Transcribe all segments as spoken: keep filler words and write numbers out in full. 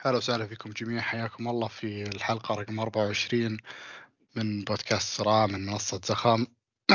هلا وسهلا فيكم جميعا، حياكم الله في الحلقة رقم أربعة وعشرين من بودكاست صراع من منصة زخم.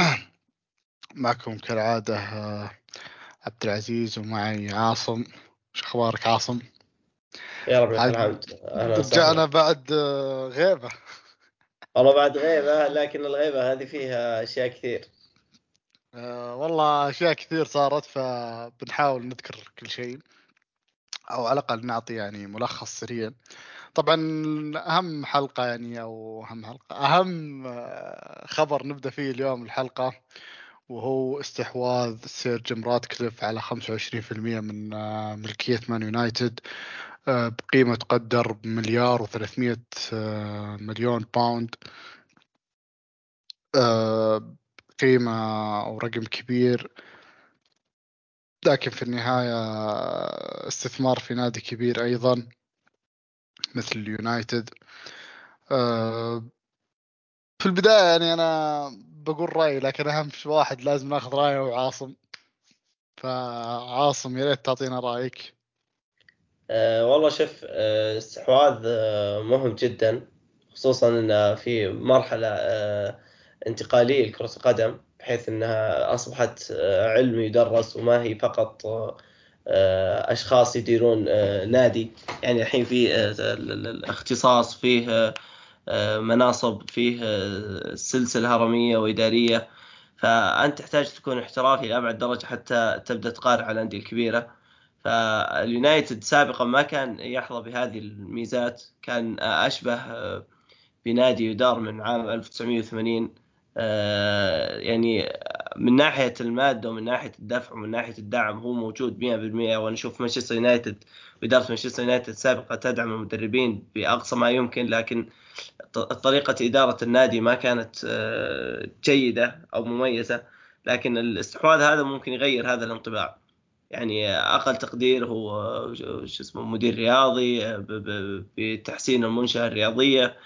معكم كالعادة آه، عبد العزيز، ومعي عاصم. شو أخبارك عاصم؟ يا رب لك عاد الحمد. أهلا رجعنا وسهلا. بعد آه، غيبة. والله بعد غيبة، لكن الغيبة هذه فيها أشياء كثير. آه، والله أشياء كثير صارت، فبنحاول نذكر كل شيء، أو على الأقل نعطي يعني ملخص سريع. طبعا أهم حلقة يعني أو أهم حلقة أهم آه، خبر نبدأ فيه اليوم الحلقة، وهو استحواذ سير جيم راتكليف على خمسة وعشرين بالمئة من آه، ملكية مان يونايتد، آه، بقيمة تقدر بمليار وثلاثمئة مليون باوند. آه، قيمة أو رقم كبير، لكن في النهاية آه، استثمار في نادي كبير أيضا مثل اليونايتد. آه، في البداية يعني أنا بقول رأيي، لكن أهم شيء واحد لازم ناخذ رأيه هو عاصم. فعاصم، يا ريت تعطينا رأيك. أه والله شوف، أه استحواذ أه مهم جدا، خصوصا أنها في مرحلة أه انتقالية لكرة القدم، بحيث أنها أصبحت أه علم يدرس وما هي فقط أه آه، أشخاص يديرون أه نادي. يعني الحين في أه ال- ال- الاختصاص فيه أه آه، مناصب، فيه أه سلسلة هرمية وإدارية. فأنت تحتاج تكون احترافي لأبعد درجة حتى تبدأ تقارع على الأندية الكبيرة. فاليونايتد سابقا ما كان يحظى بهذه الميزات، كان أشبه بنادي يدار من عام ألف وتسعمئة وثمانين. آه، يعني من ناحية المادة ومن ناحية الدفع ومن ناحية الدعم هو موجود مئة بالمئة. وأنا أشوف مانشستر يونايتد وإدارة مانشستر يونايتد سابقا تدعم المدربين بأقصى ما يمكن، لكن طريقة إدارة النادي ما كانت آه، جيدة أو مميزة. لكن الاستحواذ هذا ممكن يغير هذا الانطباع. يعني أقل تقدير هو آه، شو اسمه مدير رياضي آه، ب- ب- بتحسين المنشأة الرياضية،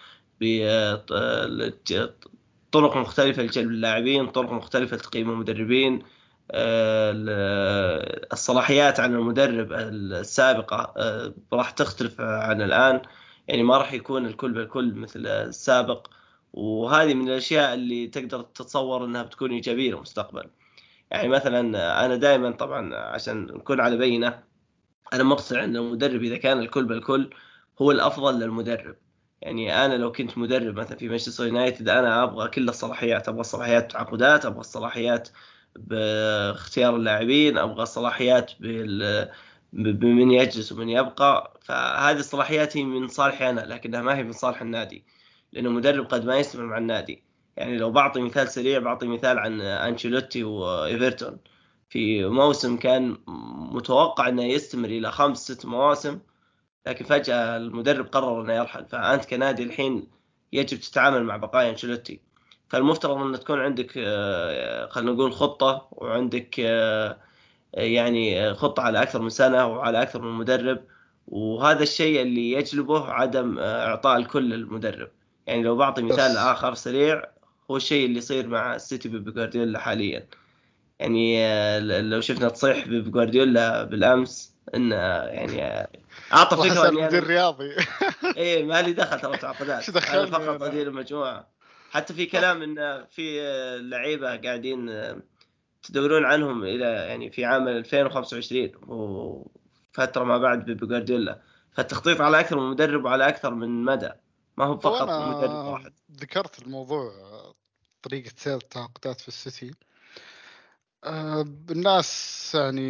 بطرق مختلفة لجلب اللاعبين، طرق مختلفة لتقييم المدربين. آه، الصلاحيات عن المدرب السابقة آه، راح تختلف عن الآن. يعني ما راح يكون الكل بالكل مثل السابق. وهذه من الأشياء اللي تقدر تتصور أنها بتكون إيجابية للمستقبل. يعني مثلا أنا دائما طبعا عشان نكون على بينة، أنا مقتنع أن المدرب إذا كان الكل بالكل هو الأفضل للمدرب. يعني أنا لو كنت مدرب مثلا في مانشستر يونايتد، أنا أبغى كل الصلاحيات، أبغى الصلاحيات تعاقدات، أبغى الصلاحيات باختيار اللاعبين، أبغى الصلاحيات بال بمن يجلس ومن يبقى. فهذه الصلاحيات هي من صالحي أنا، لكنها ما هي من صالح النادي، لأنه المدرب قد ما يستمر مع النادي. يعني لو بعطي مثال سريع، بعطي مثال عن أنشيلوتي وإيفرتون. في موسم كان متوقع انه يستمر الى خمس ست مواسم، لكن فجأة المدرب قرر انه يرحل. فانت كنادي الحين يجب تتعامل مع بقايا انشيلوتي. فالمفترض ان تكون عندك آه، خلينا نقول خطة، وعندك آه، يعني خطة على اكثر من سنة وعلى اكثر من مدرب. وهذا الشيء اللي يجلبه عدم آه، اعطاء الكل للمدرب. يعني لو بعطي مثال بس اخر سريع، هو الشيء اللي يصير مع السيتي بيب جوارديولا حاليا. يعني آه، لو شفنا تصيح بجوارديولا بالامس انه يعني آه، اعطى راح فكره اسال اني مدير انا رياضي. ايه ما لي دخل ترى شو تعاقدات، انا دخلني فقط انا؟ ادير المجموعه. حتى في كلام ان في آه، لعيبه قاعدين آه، تدورون عنهم الى يعني في عام ألفين وخمسة وعشرين وفتره ما بعد بجوارديولا. فالتخطيط على اكثر من مدرب وعلى اكثر من مدى، ما هو هو فقط مدرب انا واحد. ذكرت الموضوع، طريقة سير التعاقدات في السيتي. آه، الناس يعني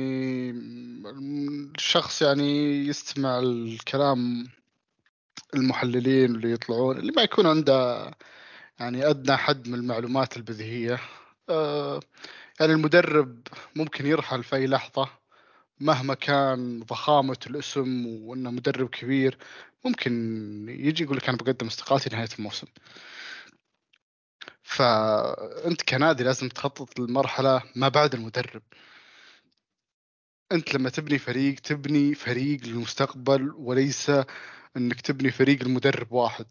الشخص يعني يستمع الكلام المحللين اللي يطلعون، اللي ما يكون عنده يعني أدنى حد من المعلومات البديهية. آه، يعني المدرب ممكن يرحل في أي لحظة، مهما كان ضخامة الاسم وإنه مدرب كبير. ممكن يجي يقول لك أنا بقدم استقالتي نهاية الموسم. فأنت كنادي لازم تخطط للمرحلة ما بعد المدرب. أنت لما تبني فريق، تبني فريق للمستقبل، وليس إنك تبني فريق لمدرب واحد.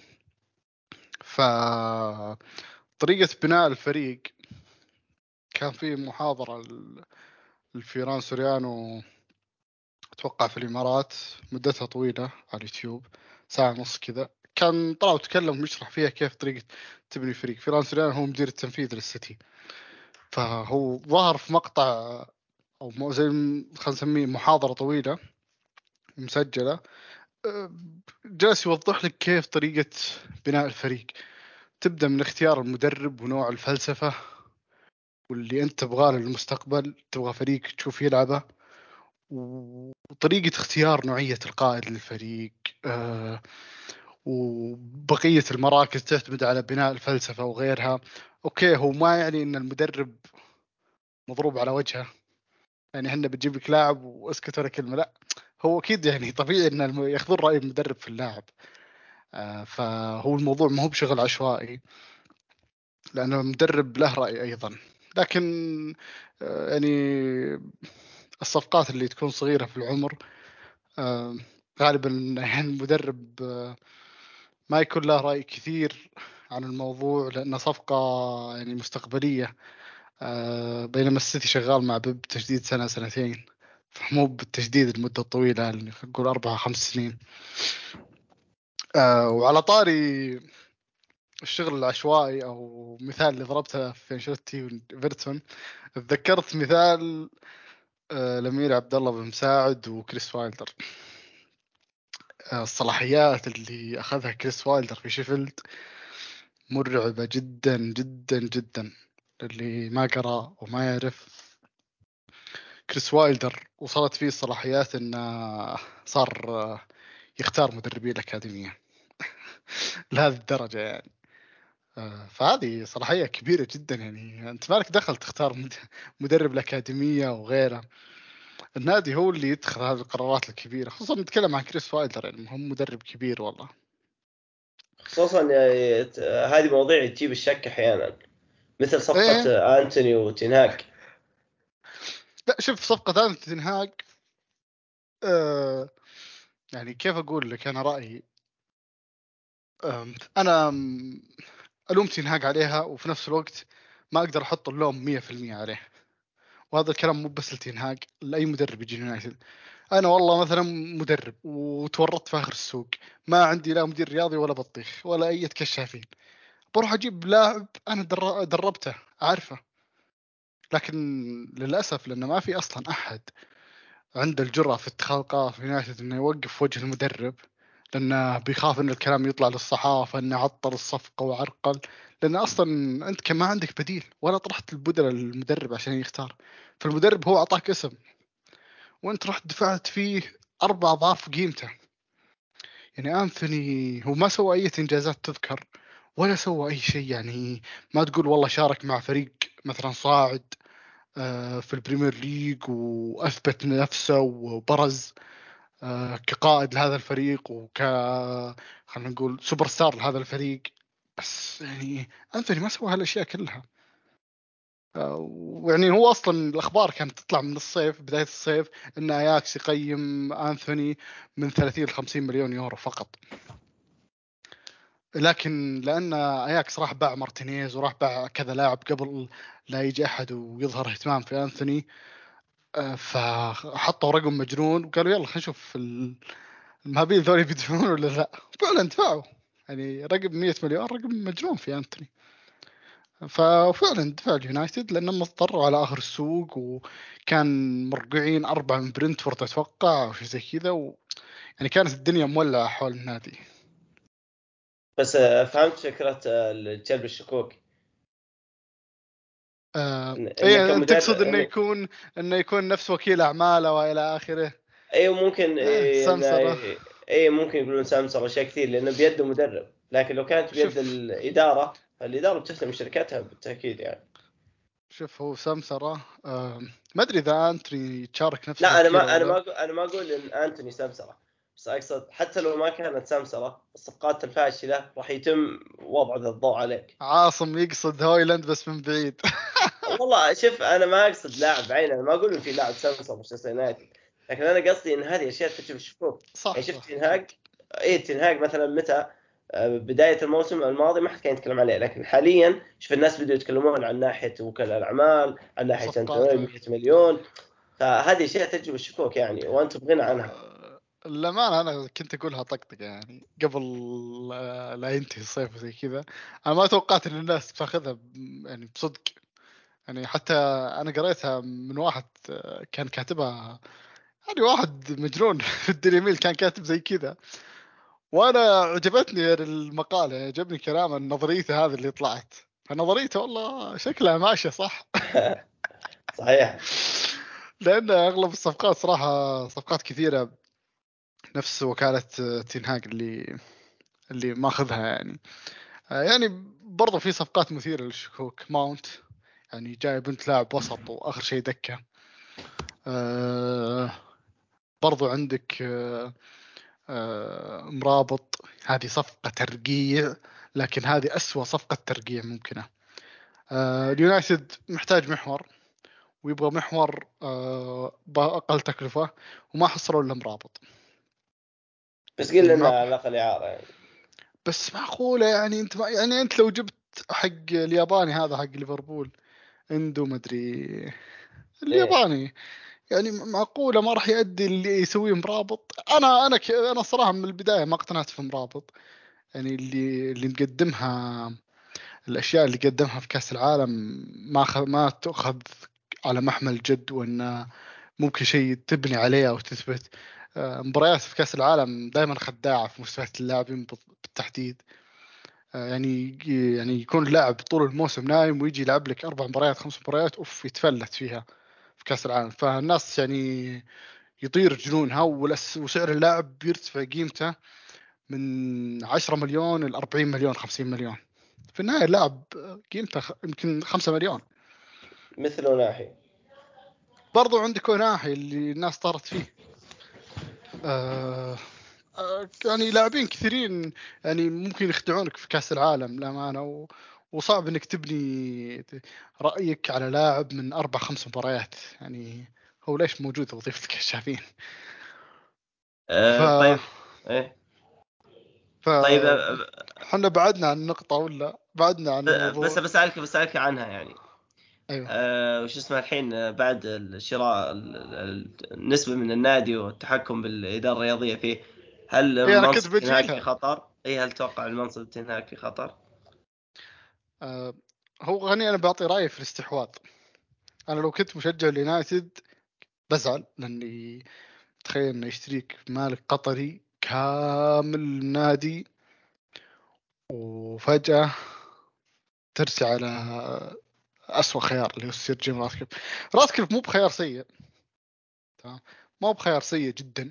فطريقة بناء الفريق، كان في محاضرة ل- لفيران سوريانو أتوقع في الإمارات، مدتها طويلة على اليوتيوب، ساعة ونص كذا. كان طلع وتكلم ويشرح فيها كيف طريقة تبني فريق. فيران سوريان هو مدير التنفيذي للسيتي، فهو ظهر في مقطع أو مو زي م- خلينا نسميه محاضرة طويلة مسجلة. أه، جالس يوضح لك كيف طريقة بناء الفريق. تبدأ من اختيار المدرب ونوع الفلسفة واللي أنت تبغاه للمستقبل، تبغى فريق تشوف يلعبه، وطريقة اختيار نوعية القائد للفريق. أه وبقية المراكز تعتمد على بناء الفلسفة وغيرها. أوكي، هو ما يعني إن المدرب مضروب على وجهه، يعني احنا بتجيب لك لاعب واسكت ولا كلمة، لا. هو أكيد يعني طبيعي إن الم- ياخذون رأي المدرب في اللاعب. أه فهو الموضوع ما هو بشغل عشوائي، لأن المدرب له رأي أيضا. لكن أه يعني الصفقات اللي تكون صغيرة في العمر، أه غالبا يعني المدرب أه ما يكون له رأي كثير عن الموضوع، لأنه صفقة يعني مستقبلية. آه، بينما السيتي شغال مع بيب تجديد سنة سنتين، فمو بالتجديد المدة الطويلة اللي نقول أربعة خمس سنين. آه، وعلى طاري الشغل العشوائي أو مثال اللي ضربته في انشيلوتي وإيفرتون، تذكرت مثال آه، الأمير عبد الله بن مساعد وكريس وايلدر. آه، الصلاحيات اللي أخذها كريس وايلدر في شيفيلد مرعبة جدا جدا جدا. اللي ما قرأ وما يعرف، كريس وايلدر وصلت فيه الصلاحيات انه صار يختار مدربين الأكاديمية لهذه الدرجة يعني. آه، فهذه صلاحية كبيرة جدا، يعني أنت مالك دخل تختار مد- مدرب الأكاديمية وغيره. النادي هو اللي يتخذ هذه القرارات الكبيرة، خصوصا نتكلم عن كريس وايلدر، يعني هم مدرب كبير والله. خصوصا يعني ت- هذه مواضيع تجيب الشك احيانا، مثل صفقة ايه، أنتوني وتنهاك. لا شوف صفقة أنت تنهاج. آه يعني كيف أقول لك أنا رأيي. آم، أنا آم، ألوم تنهاج عليها، وفي نفس الوقت ما أقدر أحط اللوم مية في المية عليه. وهذا الكلام مو بس لتنهاج، لأي مدرب يجي يونايتد. أنا والله مثلا مدرب وتورطت في آخر السوق، ما عندي لا مدير رياضي ولا بطيخ ولا أي كشافين، بروح أجيب لاعب أنا در- دربته عارفه. لكن للأسف لأنه ما في أصلا أحد عنده الجرأة في اتخاذ قرار في يونايتد إنه يوقف وجه المدرب، لأنه بيخاف إن الكلام يطلع للصحافة إنه عطل الصفقة وعرقل. لأن أصلا أنت كان ما عندك بديل ولا طرحت البدلة للمدرب عشان يختار. فالمدرب هو أعطاك اسم، وأنت رحت دفعت فيه أربع أضعاف قيمته. يعني أنثوني هو ما سوى أي إنجازات تذكر، ولا سوى أي شيء. يعني ما تقول والله شارك مع فريق مثلا صاعد آه، في البريمير ليج وأثبت نفسه وبرز آه، كقائد لهذا الفريق وك خلينا نقول سوبر ستار لهذا الفريق. بس يعني أنثوني ما سوى هالأشياء كلها. آه، ويعني هو أصلا الأخبار كانت تطلع من الصيف، بداية الصيف، أن أياكس يقيم أنثوني من ثلاثين ل خمسين مليون يورو فقط. لكن لان اياكس راح باع مارتينيز وراح باع كذا لاعب قبل لا يجي احد ويظهر اهتمام في انثوني، آه، فحطوا رقم مجنون وقالوا يلا خلينا نشوف ال- المهابيل ذولي بيدفعون ولا لا. فعلا دفعوا، يعني رقم مية مليون رقم مجنون في انثوني. ففعلا دفع اليونايتد لانهم اضطروا على اخر السوق، وكان مرقعين اربعه من برنتفورد اتوقع او شيء زي كذا و... يعني كانت الدنيا مولعه حول النادي. بس آه، فهمت فكرة آه، جلب الشكوك. آه، إن- انك ايه انت كمدرب تقصد انه إن... يكون انه يكون نفس وكيل اعماله والى اخره. اي ممكن اه إيه إن... سمسرة. اي ممكن يقولون سامسونج اشياء كثير لانه بيد المدرب، لكن لو كانت بيد شوف الاداره فالاداره بتستلم شركتها بالتاكيد يعني. شوف هو سمسرة. آه ما ادري اذا انتوني تشارك نفس لا انا التفكير ما او انا ما لا. أقول... انا ما اقول ان انتوني سمسره، بس اقصد حتى لو ما كانت سمسره الصفقات الفاشله راح يتم وضع ذا الضوء عليك. عاصم يقصد هويلاند بس من بعيد. والله شوف انا ما اقصد لاعب بعينه، انا ما اقول ان في لاعب سمسم مانشستر يونايتد، لكن انا قصدي ان هذه اشياء تكشف الشكوك. صح يعني شفت صح اكيد. تنهاج، ايه تنهاج مثلا متى؟ آه، بدايه الموسم الماضي ما حد كان يتكلم عليه، لكن حاليا شوف الناس بدأوا يتكلمون عن ناحيه وكلاء الاعمال، عن ناحيه انتوني وصفقاته. مية مليون. فهذه اشياء تجلب الشكوك يعني، وانت بغنى عنها. آه، للأمانة أنا كنت أقولها طقطقة يعني قبل آه، لا ينتهي الصيف زي كذا. أنا ما توقعت إن الناس بتاخذها ب- يعني بصدق. يعني حتى أنا قريتها من واحد آه، كان كاتبها، يعني واحد مجنون في الديلي ميل كان كاتب زي كذا. وأنا عجبتني المقالة، يعني عجبني كلامه، نظريته هذه اللي طلعت. فنظريته والله شكلها ماشية صح. صحيح. لأن أغلب الصفقات صراحة صفقات كثيرة نفس وكالة آه، تنهاج اللي اللي ماخذها يعني. آه، يعني برضو في صفقات مثيرة للشكوك. ماونت يعني جاي بنت لاعب وسط واخر شيء دكة. آه، برضو عندك آه، آه، مرابط. هذه صفقة ترقيع، لكن هذه أسوأ صفقة ترقيع ممكنة. آه، اليونايتد محتاج محور، ويبغى محور آه، بأقل تكلفة، وما حصلوا إلا مرابط. بس قل يعني لنا ما على الاقل اعاره يعني. بس معقولة يعني انت ما يعني انت لو جبت حق الياباني هذا حق ليفربول، عنده مدري ايه. الياباني، يعني معقولة ما راح يؤدي اللي يسويه مرابط. انا انا ك... انا صراحة من البداية ما اقتنعت في مرابط. يعني اللي اللي مقدمها، الاشياء اللي قدمها في كأس العالم ما خ... ما تؤخذ على محمل جد، وان ممكن شيء تبني عليه او تثبت. آه، مباريات في كأس العالم دائما خداعة في مستوى اللاعبين بالتحديد. آه، يعني يعني يكون اللاعب طول الموسم نايم، ويجي يلعب لك اربع مباريات خمس مباريات اوف يتفلت فيها في كأس العالم. فالناس يعني يطير جنونها، والأس- وسعر اللاعب بيرتفع قيمته من عشرة مليون إلى أربعين مليون خمسين مليون. في النهاية اللاعب قيمته خ- يمكن خمسة مليون. مثله ناحي. برضو عندك كوناحي اللي الناس طارت فيه. آه آه، يعني لاعبين كثيرين يعني ممكن يخدعونك في كأس العالم للأمانة، و... وصعب انك تبني رأيك على لاعب من اربع خمس مباريات يعني. هو ليش موجود وظيفة الكشافين؟ ف آه طيب. ايه. ف طيب آه، احنا بعدنا عن النقطة ولا بعدنا عن ب- بس الموضوع؟ بسألك بسألك عنها يعني. ايوه. آه وش اسمه الحين، آه، بعد الشراء ال- ال- النسبة من النادي والتحكم بالإدارة الرياضية فيه، هل اي انا كنت منصب تنهاك في بجيلها. خطر؟ ايه، هل تتوقع المنصب تنهاك في خطر؟ آه، هو غني، انا بعطي رأيي في الاستحواذ. انا لو كنت مشجع اليونايتد بزعل، لاني تخيل انه يشتريك مالك قطري كامل النادي، وفجأة ترسي على أسوأ خيار اللي هو سير جيم راتكليف. راتكليف مو بخيار سيء، تمام، مو بخيار سيء جدا.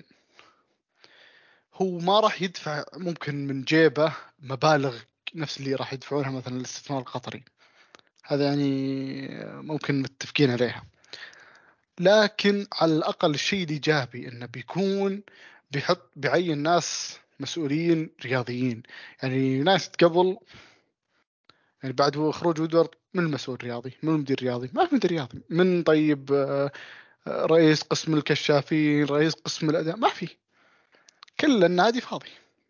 هو ما راح يدفع ممكن من جيبه مبالغ نفس اللي راح يدفعونها مثلا الاستثمار القطري. هذا يعني ممكن متفقين عليها. لكن على الأقل الشيء الإيجابي إنه بيكون بيحط بيعين ناس مسؤولين رياضيين. يعني يونايتد قبل، يعني بعد خروج وودورد، من المسؤول الرياضي؟ من المدير الرياضي؟ ما في مدير رياضي. من طيب آه، آه، رئيس قسم الكشافين، رئيس قسم الأداء، ما في. كل النادي فاضي.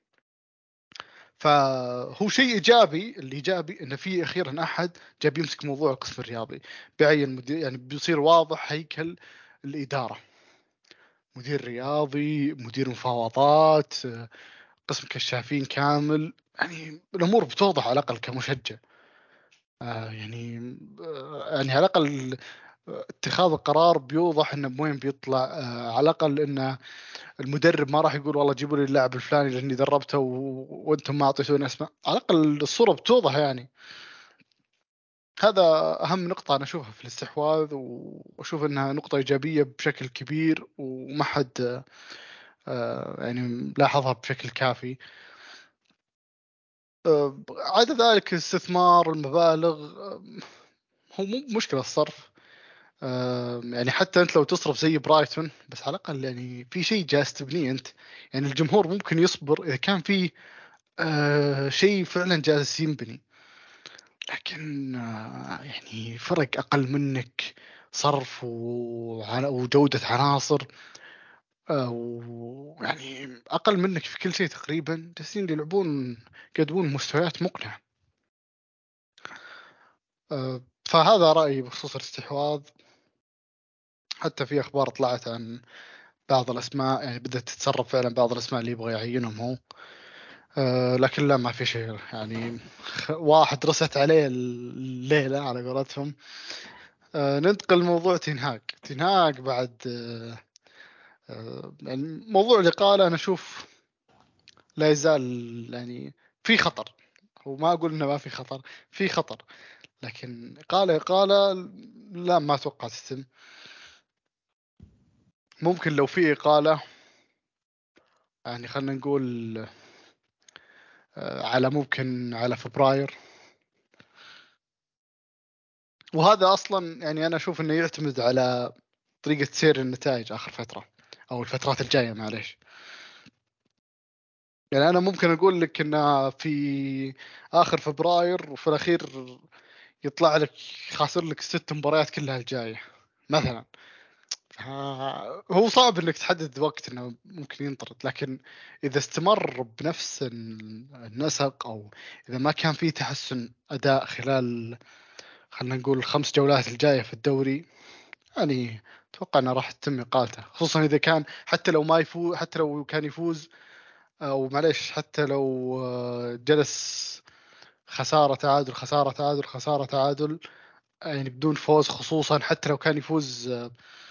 فهو شيء إيجابي. الإيجابي إنه في أخيرا أحد جاب يمسك موضوع القسم الرياضي، بيعين مدير، يعني بيصير واضح هيكل الإدارة. مدير رياضي، مدير مفاوضات، آه، قسم كشافين كامل. يعني الأمور بتوضح على الأقل كمشجع. آه يعني آه يعني على الأقل اتخاذ القرار بيوضح انه بوين بيطلع. آه على الاقل انه المدرب ما راح يقول والله جيبوا لي اللاعب الفلاني لاني دربته و... وانتم ما اعطيتوني اسماء. على الاقل الصوره بتوضح يعني. هذا اهم نقطه انا اشوفها في الاستحواذ، واشوف انها نقطه ايجابيه بشكل كبير، وما حد آه يعني لاحظها بشكل كافي. آه عدا ذلك الاستثمار، المبالغ، آه هو مو مشكله الصرف. آه، يعني حتى انت لو تصرف زي برايتون، بس على الاقل يعني في شيء جالس تبنيه انت. يعني الجمهور ممكن يصبر اذا كان في آه شيء فعلا جالس ينبني. لكن آه يعني فرق اقل منك صرف وعن- وجودة عناصر، آه ويعني اقل منك في كل شيء تقريبا، جالسين يلعبون يقدمون مستويات مقنعة. آه فهذا رأيي بخصوص الاستحواذ. حتى في اخبار طلعت عن بعض الاسماء، يعني بدأت تتسرب فعلا بعض الاسماء اللي يبغى يعينهم هو. أه لكن لا، ما في شيء يعني. واحد رست عليه الليلة على قولتهم. أه ننتقل لموضوع تنهاج تنهاج بعد أه أه يعني موضوع الإقالة أنا أشوف لا يزال يعني في خطر. هو ما أقول إنه ما في خطر، في خطر، لكن إقالة إقالة لا، ما أتوقع تتم. ممكن لو في إقالة يعني خلنا نقول أه على ممكن على فبراير. وهذا أصلا يعني أنا أشوف إنه يعتمد على طريقة سير النتائج آخر فترة أو الفترات الجاية، معليش. يعني أنا ممكن أقول لك إن في آخر فبراير وفي الأخير يطلع لك خاسر لك ست مباريات كلها الجاية مثلا. ها- هو صعب إنك تحدد وقت إنه ممكن ينطرد، لكن إذا استمر بنفس ال- النسق، أو إذا ما كان في تحسن أداء خلال خلينا نقول الخمس جولات الجاية في الدوري، يعني اتوقع انه راح تتم اقالته، خصوصا اذا كان حتى لو ما يفوز، حتى لو كان يفوز او معليش، حتى لو آه، جلس خسارة تعادل خسارة تعادل خسارة تعادل، يعني بدون فوز، خصوصا حتى لو كان يفوز آه،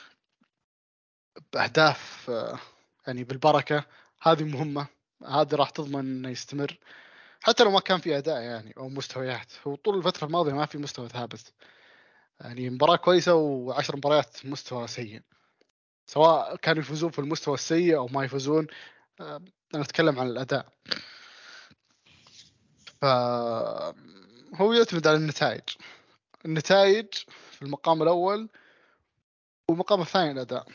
باهداف آه، يعني بالبركة. هذه مهمة، هذه راح تضمن انه يستمر حتى لو ما كان في اداء يعني او مستويات. هو طول الفترة الماضية ما في مستوى ثابت، يعني مباراة كويسة وعشر مباريات مستوى سيء، سواء كانوا يفوزون في المستوى السيء او ما يفوزون. آه، انا اتكلم عن الاداء. فهو يعتمد على النتائج، النتائج في المقام الاول، والمقام الثاني الاداء.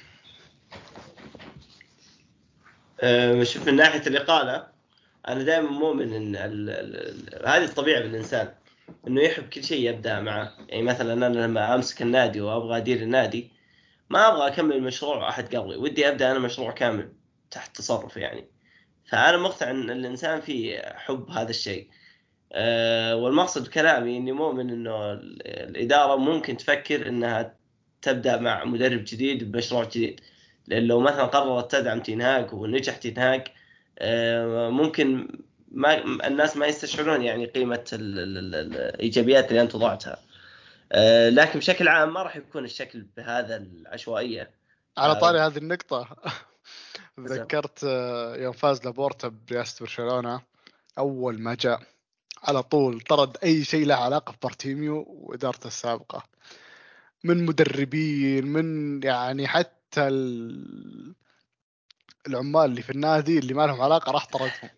أه، شوف من ناحيه الاقاله، انا دائما مؤمن ان ال ال هذه الطبيعه بالانسان، انه يحب كل شيء يبدا معه. يعني مثلا انا لما امسك النادي وابغى ادير النادي، ما ابغى اكمل مشروع احد قبلي، ودي ابدا انا مشروع كامل تحت تصرف يعني. فانا مقتنع ان الانسان فيه حب هذا الشيء. أه، والمقصد بكلامي اني مؤمن انه ال- الاداره ممكن تفكر انها تبدا مع مدرب جديد بمشروع جديد. لان لو مثلا قررت تدعم تنهاج ونجح تنهاج، أه، ممكن ما الناس ما يستشعرون يعني قيمه ال ال ال الايجابيات اللي انت وضعتها. أه، لكن بشكل عام ما راح يكون الشكل بهذا العشوائيه. على أه، طاري هذه النقطة زين. ذكرت آه، يوم فاز لابورتا برئاسة برشلونة، اول ما جاء على طول طرد اي شيء له علاقة ببارتيميو وادارته السابقة، من مدربين، من يعني حتى ال- العمال اللي في النادي اللي ما لهم علاقة راح طردهم.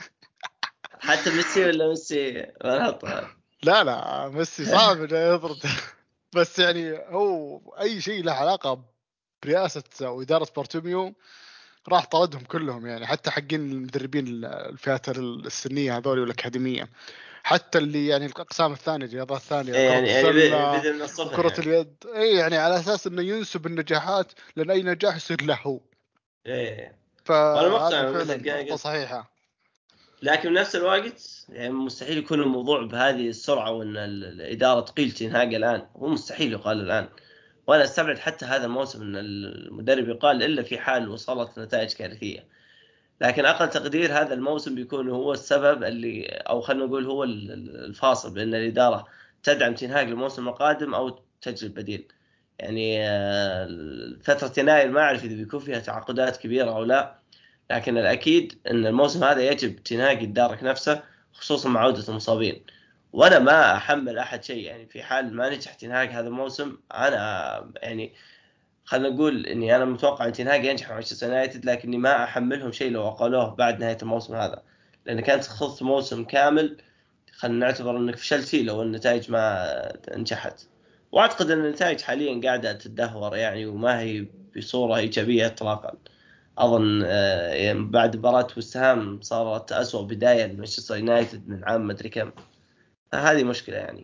حتى ميسي ولا ميسي غلط؟ لا لا، ميسي صعب انه يطرد. بس يعني هو اي شيء له علاقه برئاسه او اداره بارتوميو راح طردهم كلهم، يعني حتى حقين المدربين الفئات السنيه هذول والاكاديميه، حتى اللي يعني الاقسام الثانيه، الرياضات الثانيه، كره يعني يعني ب- السله بدأ من الصفر وكره يعني. اليد، اي يعني على اساس انه ينسب النجاحات، لان اي نجاح يصير له هو. ايه، وانا فهذه مقتنع مثل فعلا ما نقطه قلت. صحيحه. لكن بنفس الوقت يعني مستحيل يكون الموضوع بهذه السرعه، وان ال- الاداره تقيل تنهاج الان. هو مستحيل يقال الان. وانا استبعد حتى هذا الموسم ان المدرب يقال الا في حال وصلت نتائج كارثيه. لكن اقل تقدير هذا الموسم بيكون هو السبب اللي، او خلينا نقول هو ال- ال- الفاصل بين الاداره تدعم تنهاج الموسم القادم او تجلب بديل. يعني آه، فتره يناير ما اعرف اذا بيكون فيها تعاقدات كبيره او لا. لكن الأكيد أن الموسم هذا يجب تنهاج يتدارك نفسه، خصوصا مع عودة المصابين. وأنا ما أحمل أحد شيء يعني في حال ما نجح تنهاج هذا الموسم. أنا يعني خلينا نقول إني أنا متوقع أن تنهاج ينجح مع مانشستر يونايتد، لكني ما أحملهم شيء لو أقالوه بعد نهاية الموسم هذا، لأن كانت خطة موسم كامل خلينا نعتبر أنك فشلت فيه لو النتائج ما نجحت. وأعتقد أن النتائج حاليا قاعدة تدهور يعني، وما هي بصورة إيجابية إطلاقا. اظن آه، يعني بعد مباراة وستهام صارت اسوأ بداية لمانشستر يونايتد من عام مدري كم. هذه مشكلة يعني.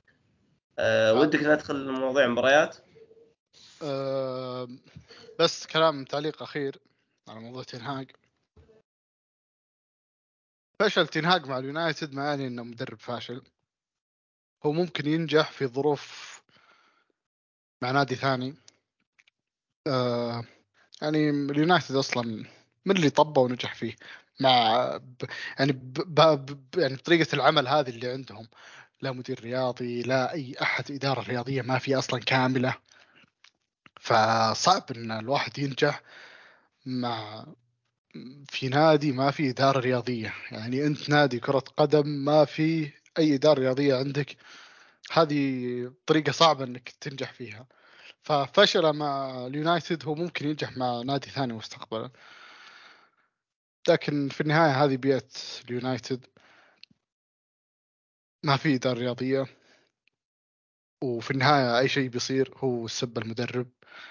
أه، ودك ندخل مواضيع المباريات؟ أه بس كلام تعليق اخير على موضوع تنهاج. فشل تنهاج مع اليونايتد ما يعني انه مدرب فاشل. هو ممكن ينجح في ظروف مع نادي ثاني، آه يعني اليونايتد اصلا من اللي طبه ونجح فيه مع ب... يعني ب... ب... ب... يعني بطريقة العمل هذه اللي عندهم، لا مدير رياضي لا اي احد، ادارة رياضية ما في اصلا كاملة. فصعب ان الواحد ينجح مع في نادي ما في إدارة رياضية. يعني أنت نادي كرة قدم ما في أي إدارة رياضية عندك، هذه طريقة صعبة أنك تنجح فيها. ففشل مع اليونايتد هو ممكن ينجح مع نادي ثاني مستقبلا، لكن في النهاية هذه بيئة اليونايتد، ما في إدارة رياضية، وفي النهاية أي شيء بيصير هو سب المدرب.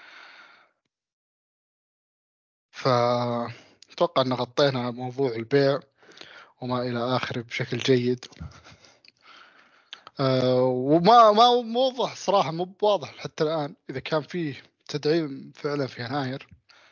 فأتوقع أن غطينا موضوع البيع وما إلى آخره بشكل جيد. أه وما ما موضح صراحة، مو بواضح حتى الآن إذا كان فيه تدعيم فعلا في يناير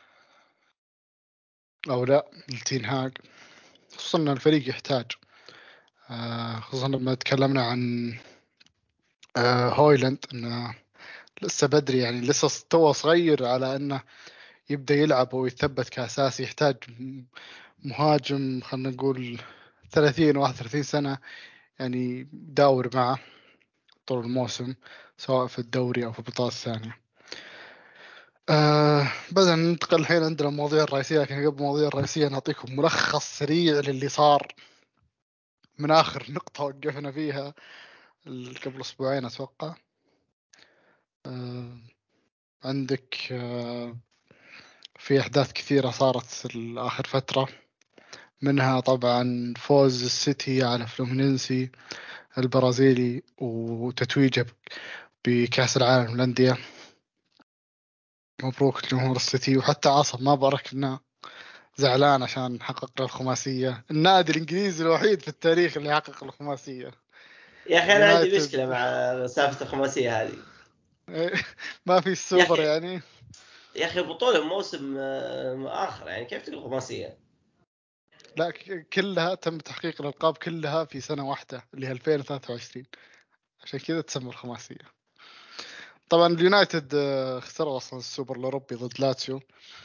أو لا لتين هاج، خصوصا أن الفريق يحتاج. أه خصوصا لما تكلمنا عن أه هويلاند أنه لسه بدري، يعني لسه تو صغير على أنه يبدأ يلعب ويثبت كأساسي. يحتاج مهاجم خلينا نقول ثلاثين واحد وثلاثين سنة، يعني يداور معه طول الموسم سواء في الدوري أو في البطولات الثانية. آه بدنا ننتقل الحين عندنا المواضيع الرئيسية، لكن قبل المواضيع الرئيسية نعطيكم ملخص سريع للي صار من آخر نقطة وقفنا فيها قبل أسبوعين أتوقع. آه عندك آه في أحداث كثيرة صارت آخر فترة، منها طبعا فوز السيتي على فلومينينسي البرازيلي وتتويجه بكأس العالم للأندية. مبروك جمهور السيتي، وحتى عاصم ما بارك لنا، زعلان عشان حققنا الخماسية، النادي الإنجليزي الوحيد في التاريخ اللي حقق الخماسية. يا اخي انا عندي اليونايتد مشكله مع سالفه الخماسيه هذه. ما في يا السوبر اخي يعني. يا اخي بطوله موسم آه، اخر، يعني كيف تقول خماسيه؟ لا ك- كلها تم تحقيق الألقاب كلها في سنة واحدة اللي هي ألفين وثلاثة وعشرين، عشان كذا تسمى الخماسية. طبعا اليونايتد آه، خسروا أصلا السوبر الأوروبي ضد لاتسيو،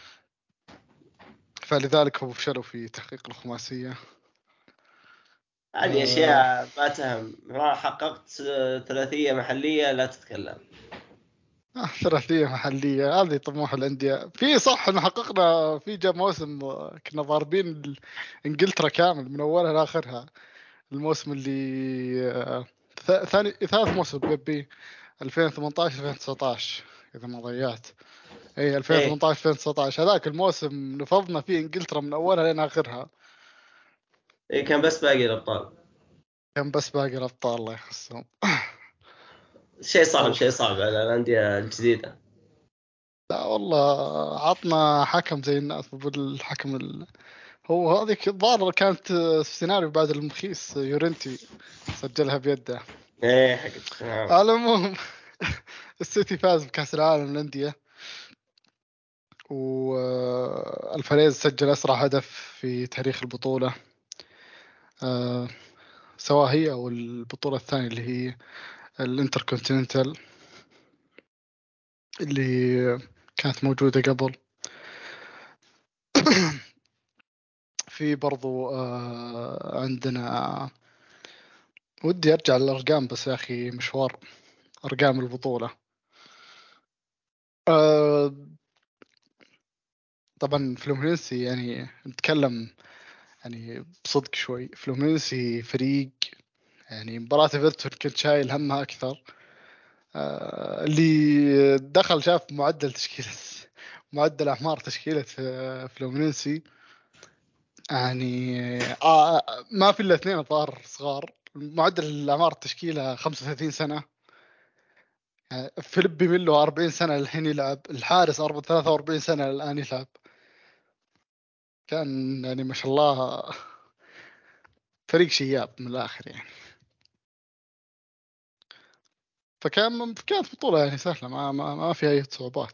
فلذلك هم فشلوا في تحقيق الخماسية. هذه آه، اشياء ما تهم. ما حققت آه، ثلاثيه محليه لا تتكلم. آه، ثلاثية محلية هذه طموح الأندية. في صح إنه حققنا في جا موسم آه، كنا ضاربين ال- إنجلترا كامل من أولها لآخرها. الموسم اللي آه، ث- ثاني ثالث موسم بيبي ألفين وثمانية عشر ألفين وتسعة عشر إذا ما ضيعت. أي ايه ألفين وثمانية عشر ألفين وتسعة عشر هذاك الموسم نفضنا فيه إنجلترا من أولها لين آخرها. ايه كان بس باقي الابطال. كان بس باقي الأبطال الله يخصهم. شيء صعب، والله شيء صعب على الانديه الجديده. لا والله، عطنا حكم زي الناس بالحكم ال... هو هذيك الظاهر كانت سيناريو بعد المخيس يورنتي سجلها بيده. ايه حق توتنهام. على العموم السيتي فاز بكأس العالم للأندية، والفاريز سجل أسرع هدف في تاريخ البطولة، آه، سواء هي أو البطولة الثانية اللي هي الانتركونتيننتال اللي كانت موجودة قبل. في برضو آه، عندنا، ودي أرجع للأرقام بس يا أخي مشوار أرقام البطولة. آه، طبعا فلومينينسي يعني نتكلم يعني بصدق شوي، فلومينينسي فريق يعني مباراة ايفرتون كنت شايل همها أكثر. آه، اللي دخل شاف معدل تشكيلة معدل أعمار تشكيلة آه، فلومينينسي، يعني آه ما في إلا اثنين الظاهر صغار. معدل الأعمار التشكيلة خمسة وثلاثين سنة. يعني فيليبي ميلو أربعين سنة الحين يلعب، الحارس ثلاثة وأربعين سنة الآن يلعب. كان يعني ما شاء الله فريق شياب من الآخر يعني. فكان كانت بطولة يعني سهلة، ما ما, ما في أي صعوبات.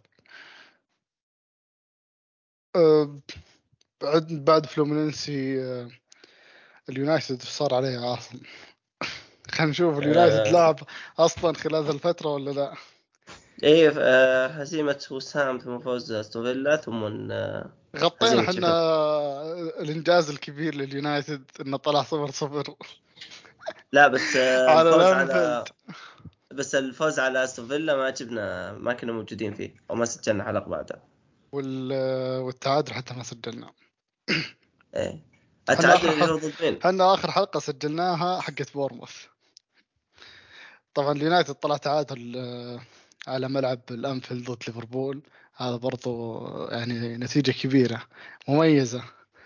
أه بعد بعد فلومينينسي أه اليونايتد صار عليه عاصم. خلينا نشوف اليونايتد آه لعب أصلا خلال هذه الفترة ولا لا. ايه آه، هزيمة وسام ثم فوز استون فيلا ثم آه، غطينا هزيمة حنا شيفيلد. الانجاز الكبير لليونايتد انه طلع صفر صفر لا بس آه، على الفوز الانفيلد. على بس الفوز على استون فيلا ما جبنا، ما كنا موجودين فيه وما سجلنا حلقة بعدها. وال... والتعادل حتى ما سجلنا. ايه حنا التعادل اخر اللي ح... هو ضد مين؟ حنا اخر حلقه سجلناها حقت بورموث. طبعا اليونايتد طلع تعادل آه، على ملعب الانفيلد ضد ليفربول. هذا برضو يعني نتيجه كبيره مميزه.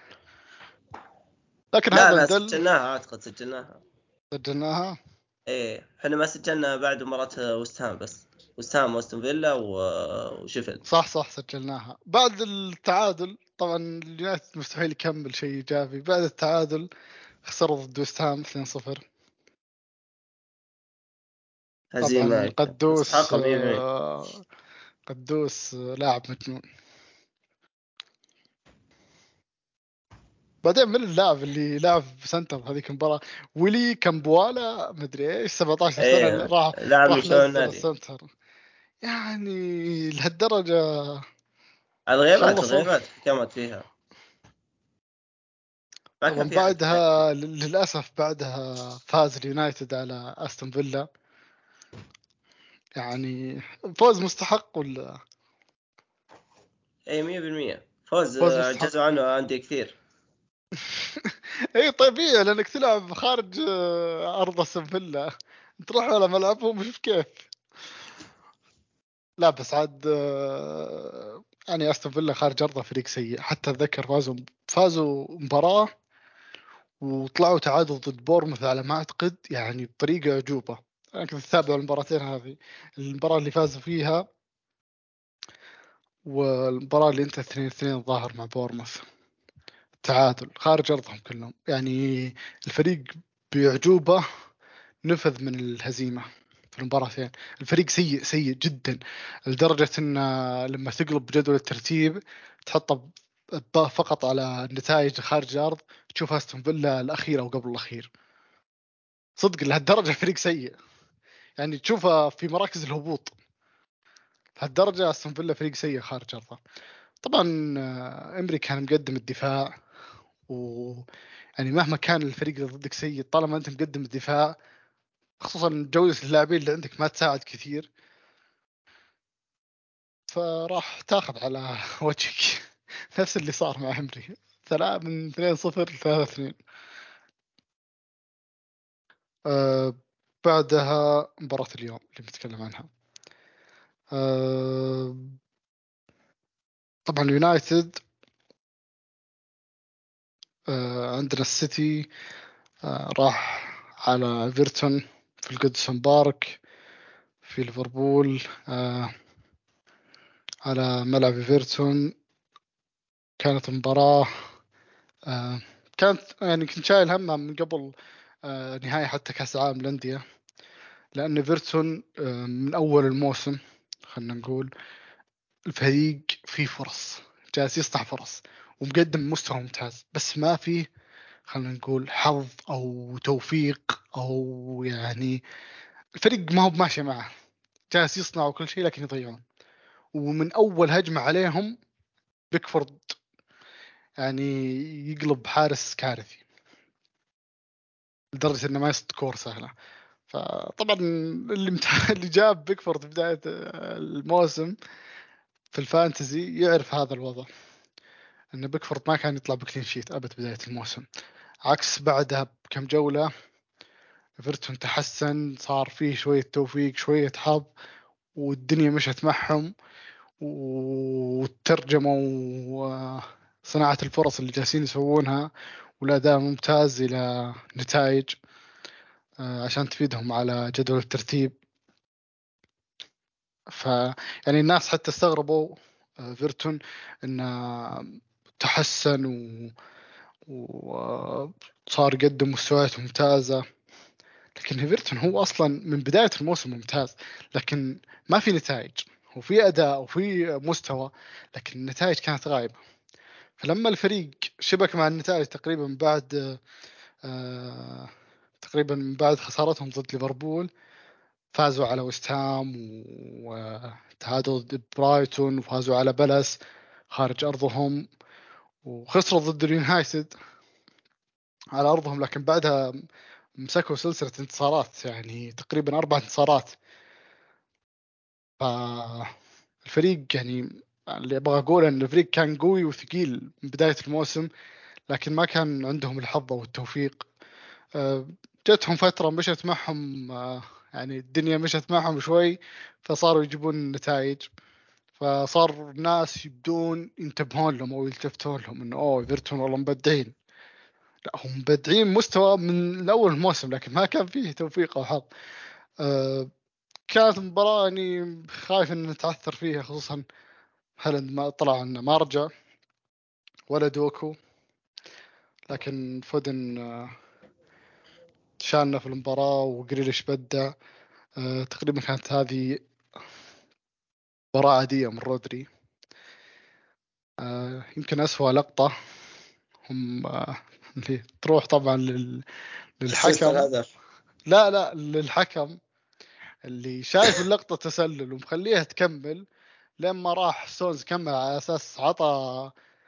لكن لا هذا لا ندل. سجلناها، اعتقد سجلناها. سجلناها. ايه احنا ما سجلنا بعد مباراة وست هام، بس وست هام واستون فيلا و- وشيفيلد. صح صح سجلناها بعد التعادل. طبعا اليونايتد مستحيل يكمل شيء ايجابي بعد التعادل. خسروا ضد ويست هام اثنين صفر. طبعا هزيمة قدوس مستحقة مية بالمية. آه، قدوس آه، لاعب مجنون. بعدين من اللاعب اللي لعب سنتر هذيك المباراة؟ ويلي كامبوالا مدري ايش سبعة عشر سنة اللي ايه راح لاعب من راح شباب نزل النادي. السنتر. يعني لهالدرجة الغيابات خلصوا. الغيابات كانت فيها، ما كان طبعا في حد ثاني. بعدها للأسف بعدها فاز اليونايتد على أستون فيلا. يعني فوز مستحق ولا؟ ايه مية بالمية فوز، فوز آه، مستحق. عجزوا عنه أندية كثير. اي طبيعي لانك تلعب خارج آه، ارض استون فيلا. تروح على ملعبهم وشوف كيف. لا بس عاد آه، يعني استون فيلا خارج ارضه فريق سيء. حتى اتذكر فازوا فازوا مباراة وطلعوا تعادل ضد بورموث على ما اعتقد يعني بطريقة عجوبة. انا كنت اتابع المباراتين هذه. المباراة اللي فازوا فيها والمباراة اللي انت اثنين اثنين ظاهر مع بورموث. تعادل خارج ارضهم كلهم يعني. الفريق بأعجوبة نفذ من الهزيمة في المباراتين. الفريق سيء سيء جدا لدرجة ان لما تقلب جدول الترتيب تحطه ب- فقط على النتائج خارج الارض تشوف استون فيلا الاخير او قبل الاخير. صدق لهالدرجة فريق سيء. يعني تشوفه في مراكز الهبوط. لهالدرجة استون فيلا فريق سيء خارج ارضه. طبعا آه، امري كان مقدم الدفاع و يعني مهما كان الفريق اللي ضدك سيء طالما انت مقدم الدفاع خصوصا جودة اللاعبين اللي عندك ما تساعد كثير فراح تاخذ على وجهك. نفس اللي صار مع همري. ثلاثة من اثنين صفر ل ثلاثة اثنين. آه بعدها مباراة اليوم اللي بنتكلم عنها. آه طبعا يونايتد آه عندنا السيتي آه راح على ايفرتون في الجودسون بارك في ليفربول آه على ملعب ايفرتون. كانت مباراة آه كانت يعني كنت شايل همها من قبل آه نهاية حتى كأس العالم للأندية. لأن فيرتون آه، من أول الموسم خلنا نقول الفريق فيه فرص. جالس يصنع فرص ومقدم مستوى ممتاز بس ما فيه خلنا نقول حظ أو توفيق أو يعني الفريق ما هو ماشي معه. جالس يصنع كل شيء لكن يضيعون. ومن أول هجمة عليهم بيكفورد يعني يقلب حارس كارثي لدرجة إنه ما يصد كور سهلة. فطبعا اللي مت... اللي جاب بيكفورد في بداية آه، الموسم في الفانتزي يعرف هذا الوضع. ان بيكفورد ما كان يطلع بكلين شيت ابد بداية الموسم. عكس بعدها بكم جولة ايفرتون تحسن صار فيه شوية توفيق شوية حظ والدنيا مشت معهم وترجموا صناعة الفرص اللي جالسين يسوونها والأداء ممتاز إلى نتائج آه، عشان تفيدهم على جدول الترتيب. ف يعني الناس حتى استغربوا آه، فيرتون انه تحسن و... وصار يقدم مستويات ممتازة. لكن هيفرتون هو أصلا من بداية الموسم ممتاز لكن ما في نتائج. وفي أداء وفي مستوى لكن النتائج كانت غايبة. فلما الفريق شبك مع النتائج تقريبا بعد آه تقريبا من بعد خسارتهم ضد ليفربول فازوا على ويست هام وتعادلوا ضد برايتون وفازوا على بلس خارج أرضهم، وخسروا ضد اليونايتد على أرضهم، لكن بعدها مسكوا سلسلة انتصارات، يعني تقريبا أربع انتصارات. فالفريق يعني اللي أبغى أقوله أن الفريق كان قوي وثقيل من بداية الموسم، لكن ما كان عندهم الحظ والتوفيق. أه، جتهم فترة مشت معهم، أه، يعني الدنيا مشت معهم شوي، فصاروا يجيبون نتائج، فصار الناس يبدون ينتبهون لهم أو يلتفتون لهم إنه أوه إيفرتون والله مبدعين. لا، هم مبدعين مستوى من أول الموسم، لكن ما كان فيه توفيق أو حظ. أه، كانت مباراة يعني خايف إن نتعثر فيها، خصوصا هالاند ما طلع إنه ما رجع ولا دوكو، لكن فودن أه شالنا في المباراة وجريليش بدع. أه تقريبا كانت هذه مباراة عادية من رودري. أه يمكن أسوأ لقطة هم أه اللي تروح طبعا لل... اسيست للحكم. الهدف. لا لا، للحكم اللي شايف اللقطة تسلل ومخليها تكمل، لما راح ستونز كمل على أساس عطى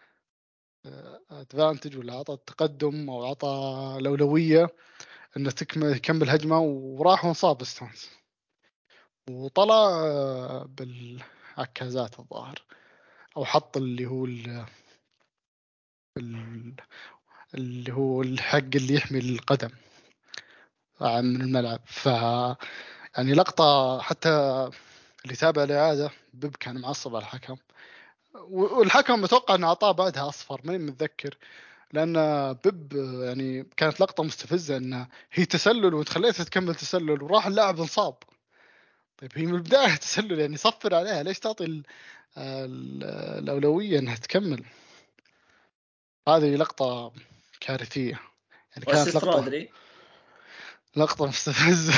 ادفانتج ولا عطى التقدم او عطى الأولوية انه تكمل يكمل هجمة، وراح وانصاب ستونز وطلع آه، بالعكازات الظاهر، او حط اللي هو ال- ال- اللي هو الحق اللي يحمي القدم آه، من الملعب. ف يعني لقطة حتى اللي تابع الإعادة بيب كان معصب على الحكم، والحكم متوقع انه اعطاه بعدها اصفر، ماني متذكر، لان بيب يعني كانت لقطه مستفزه انه هي تسلل وانت خليتها تكمل تسلل وراح اللاعب انصاب. طيب هي من البدايه تسلل، يعني صفر عليها، ليش تعطي ال ال الاولويه انها تكمل؟ هذه لقطه كارثيه، يعني كانت واسيست لقطه رودري. لقطه مستفزه.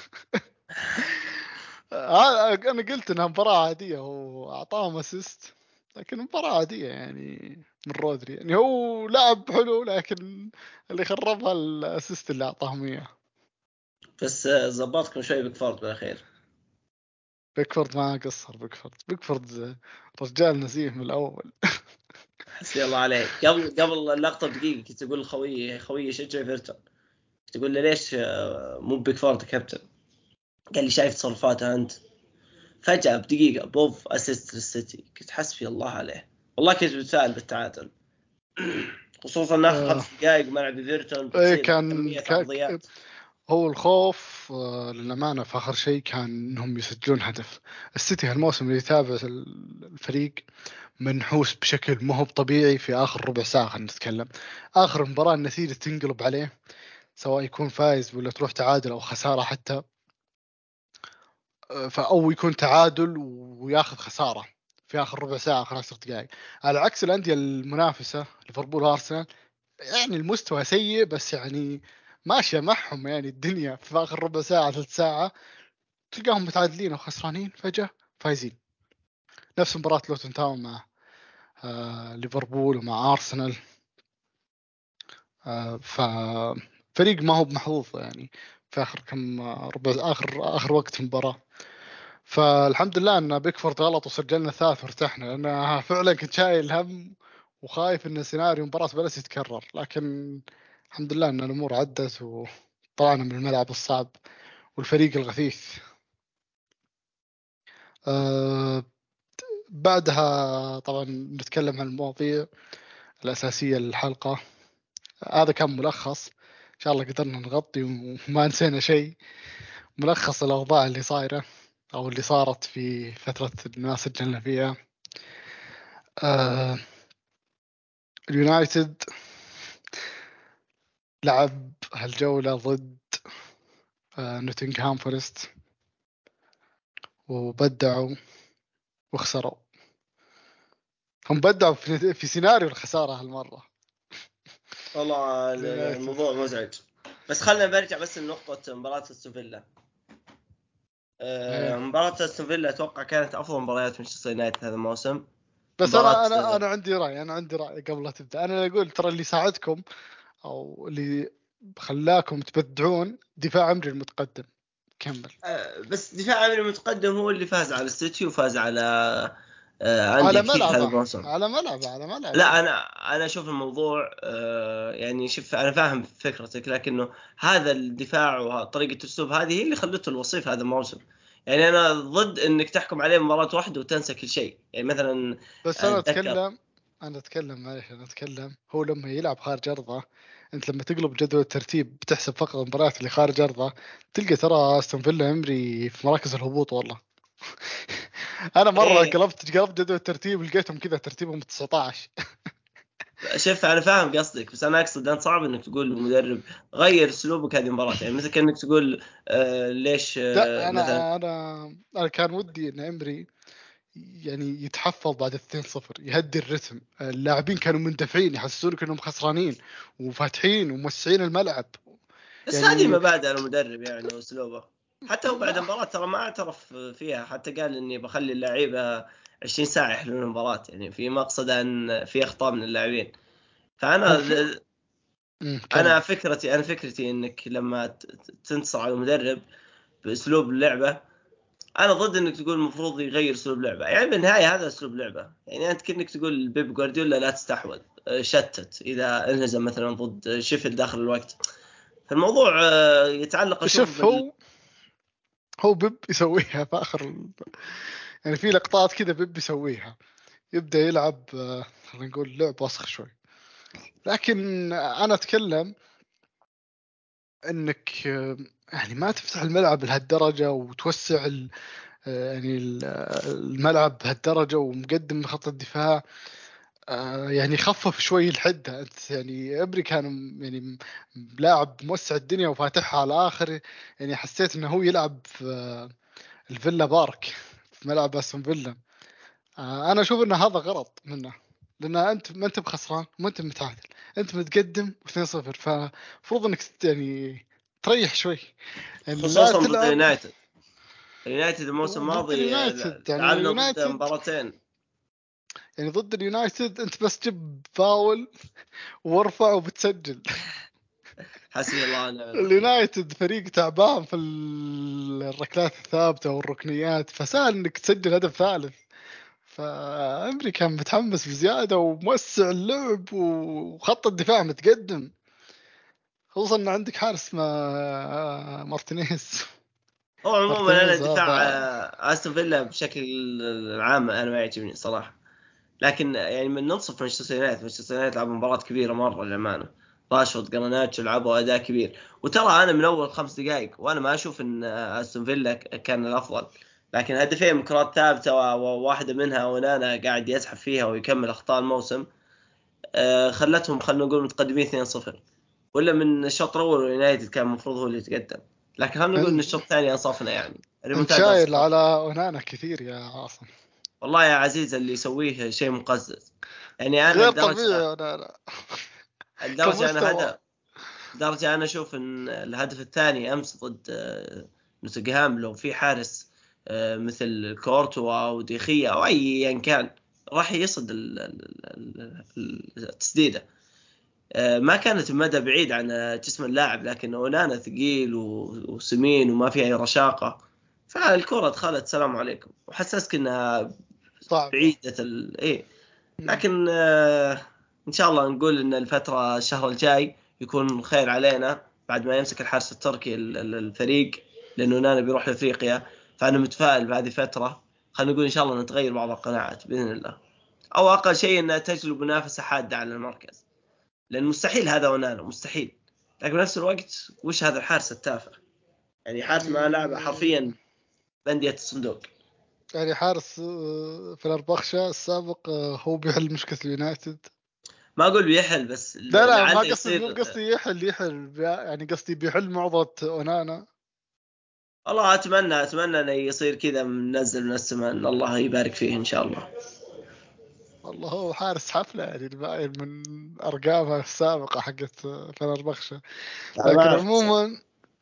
آه، انا قلت انها مباراه عاديه، هو اعطاهم اسيست، لكن مباراه عاديه يعني من رودري، يعني هو لاعب حلو، لكن اللي خربها الاسيست اللي اعطاهم اياه. بس آه، زبطكم شوي بيكفورد بالاخير. بيكفورد ما قصر، بيكفورد بيكفورد رجال نزيه من الاول. حسبي الله عليه. قبل قبل اللقطه بدقيقه كنت اقول خويي خويي شجع ايفرتون، تقول لي ليش آه، مو بيكفورد كابتن؟ قال لي شايف تصرفاته انت. فجاه بدقيقه بوف اسيست للسيتي، كنت حسبي الله عليه. والله كنت متفائل بالتعادل. خصوصا ناخذ آه خمس دقائق ملعب ايفرتون إيه، بتصير كان كميه كا- ارضيات. هو الخوف آه للأمانة في آخر شيء كان إنهم يسجلون هدف. السيتي هالموسم اللي يتابع الفريق منحوس بشكل ما هو طبيعي في آخر ربع ساعة، خلينا نتكلم آخر المباراة النتيجة تنقلب عليه، سواء يكون فايز ولا تروح تعادل أو خسارة حتى، آه، أو يكون تعادل وياخذ خسارة في آخر ربع ساعة آخر عشر دقائق، على عكس الأندية المنافسة ليفربول وأرسنال. يعني المستوى سيء بس يعني ماشية معهم، يعني الدنيا في آخر ربع ساعة ثلث ساعة تلقاهم متعادلين أو خسرانين فجأة فايزين. نفس مباراة لوتون تاون مع آه ليفربول ومع أرسنال. آه ففريق ما هو بمحظوظ يعني في آخر كم آه، ربع آخر آخر وقت المباراة. فالحمد لله ان بيكفورد غلط وسجلنا الثالث وارتحنا، لان فعلا كنت شايل هم وخايف ان سيناريو مباراة بلس يتكرر، لكن الحمد لله ان الامور عدت وطلعنا من الملعب الصعب والفريق الغثيث. أه بعدها طبعا نتكلم عن المواضيع الأساسية للحلقة. هذا كان ملخص، إن شاء الله قدرنا نغطي وما نسينا شيء. ملخص الأوضاع اللي صايرة أو اللي صارت في فترة ما سجلنا فيها. أه اليونايتد لعب هالجولة ضد آه، نوتنغهام فورست وبدعوا وخسروا. هم بدعوا في, في سيناريو الخسارة هالمرة. والله اليونايتد الموضوع مزعج. بس خلنا برجع بس لنقطة مباراة استون فيلا. ايه، آه، مباراة استون فيلا اتوقع كانت افضل مباريات مانشستر يونايتد هذا الموسم. بس مباراة انا انا آه، انا عندي رأي، انا عندي رأي قبل لا تبدأ. انا اقول ترى اللي ساعدكم او اللي خلاكم تبدعون دفاع عمري المتقدم. كمل. آه، بس دفاع امري المتقدم هو اللي فاز على السيتي وفاز على آه، انديه على كثير هذا ملعبه الموسم. على ملعبه على لا ملعبه. انا انا اشوف الموضوع آه، يعني شوف انا فاهم فكرتك، لكنه هذا الدفاع وطريقه الاسلوب هذه هي اللي خلته الوصيف هذا الموسم. يعني انا ضد انك تحكم عليه مباراه واحده وتنسى كل شيء. يعني مثلا بس انا اتذكر اتكلم انا اتكلم معلش انا اتكلم هو لما يلعب خارج ارضه. انت لما تقلب جدول الترتيب بتحسب فقط المباريات اللي خارج ارضه، تلقى ترى استون فيلا امري في مراكز الهبوط والله. انا مره ايه. قلبت قلبت جدول الترتيب لقيتهم كذا ترتيبهم تسعتاشر. شوف انا فاهم قصدك، بس انا اقصد ان صعب انك تقول للمدرب غير اسلوبك هذه المباراه. يعني مثل كانك تقول آه ليش آه لا مثلا. انا انا انا كان ودي ان امري يعني يتحفظ بعد اثنين صفر، يهدي الرتم. اللاعبين كانوا مندفعين يحسسونك انهم خسرانين وفاتحين وموسعين الملعب بس هذه يعني. مبادئ المدرب يعني واسلوبه. حتى هو بعد لا المباراه ترى ما اعترف فيها، حتى قال اني بخلي اللعيبه عشرين ساعه يحللون المباراه، يعني في مقصد ان في اخطاء من اللاعبين. هو فانا في مم، انا كمل. فكرتي انا فكرتي انك لما ت- تنتصر على المدرب باسلوب اللعبه، انا ضد انك تقول المفروض يغير اسلوب لعبه. يعني بالنهايه هذا اسلوب لعبه. يعني انت كأنك تقول بيب جوارديولا لا تستحوذ، أه، شتت اذا انهزم مثلا ضد شيفيلد داخل الوقت. فالموضوع أه، يتعلق اشوف شوف بال... هو هو بيب يسويها في اخر ال... يعني في لقطات كذا بيب يسويها، يبدأ يلعب آه، خلينا نقول لعب وسخ شوي. لكن انا اتكلم انك آه، يعني ما تفتح الملعب لهالدرجة وتوسع ال... آه، يعني ال- آه، الملعب بهالدرجة ومقدم من خط الدفاع. آه، يعني خفف شوي الحدة. انت يعني ابري كان م- يعني م- لاعب موسع الدنيا وفاتحها على الاخر. يعني حسيت انه هو يلعب في آه، الفيلا بارك في ملعب استون فيلا. آه، انا اشوف ان هذا غلط منه، لان انت ما انت بخسران وما انت متعادل، انت متقدم اثنين صفر، فمفروض انك تت- يعني تريح شوي، يعني لا خصوصا ضد تلعب. اليونايتد. اليونايتد الموسم وضد الماضي أه، اليونايتد يعني تعادلنا ضد اليونايتد مباراتين. يعني ضد اليونايتد انت بس جيب فاول وارفع وبتسجل. حسبي الله ونعم الوكيل. اليونايتد فريق تعبان في ال- الركلات الثابتة والركنيات، فسهل انك تسجل هدف ثالث. فامري كان متحمس بزيادة وموسع اللعب وخط الدفاع متقدم، خصوصا ان عندك حارس ما مارتينيز. هو عموما انا مارتينيز دفاع هذا أه، استون فيلا بشكل عام انا ما يعجبني صراحه. لكن يعني من ننصف مانشستر يونايتد. مانشستر يونايتد لعبوا مباراة كبيرة مرة للأمانة. راشفورد جراناتشو لعبوا أداء كبير. وترى أنا من أول خمس دقائق وأنا ما أشوف أن أستون فيلا كان الأفضل. لكن هدفين من كرات ثابتة وواحدة منها ونانا قاعد يزحف فيها ويكمل أخطاء الموسم آه، خلتهم خلينا نقول متقدمين اثنين صفر. ولا من الشوط الأول يونايتد كان المفروض هو اللي يتقدم. لكن خلينا نقول أن انت الشوط الثاني أنصفنا يعني انت الريمونتادا شايل أنصفت. على اونانا كثير يا عاصم. والله يا عزيز اللي يسويه شيء مقزز. يعني أنا غير لدرجة طبيعي اونانا لدرجة أنا كمستوى. هدف لدرجة أنا أشوف أن الهدف الثاني أمس ضد آه، نوتنغهام لو في حارس آه، مثل كورتوا أو ديخيا أو أيا كان راح يصد ال- ال- ال- التسديدة. آه، ما كانت بمدى بعيد عن جسم اللاعب، لكن أونانا ثقيل و- وسمين وما في أي رشاقة. فالكرة دخلت سلام عليكم وحسسك أنها صعبة. بعيدة ال... إيه. مم. لكن آه، ان شاء الله نقول ان الفتره الشهر الجاي يكون خير علينا بعد ما يمسك الحارس التركي ال- ال- الفريق، لانه نانا بيروح لافريقيا. فانا متفائل بهذه الفتره. خلينا نقول ان شاء الله نتغير بعض القناعات باذن الله، او اقل شيء انها تجلب منافسه حاده على المركز. لان مستحيل هذا ونانا مستحيل. لكن بنفس الوقت وش هذا الحارس التافه؟ يعني حارس ما لعب يعني حرفيا بانديه الصندوق. يعني حارس آه، فنربخشة السابق آه، هو بيحل مشكلة اليونايتد. ما اقول بيحل بس لا لا ما لعله قصدي مو يصير. بقصدي يحل يحل بي- يعني قصدي بيحل معضلة اونانا. والله اتمنى اتمنى انه يصير كذا منزل من السماء، ان الله يبارك فيه ان شاء الله. والله هو حارس حفلة يعني الباقي من ارقامه السابقة حقت آه، فنربخشة. انا ما لكن اعرف صراحة. عموما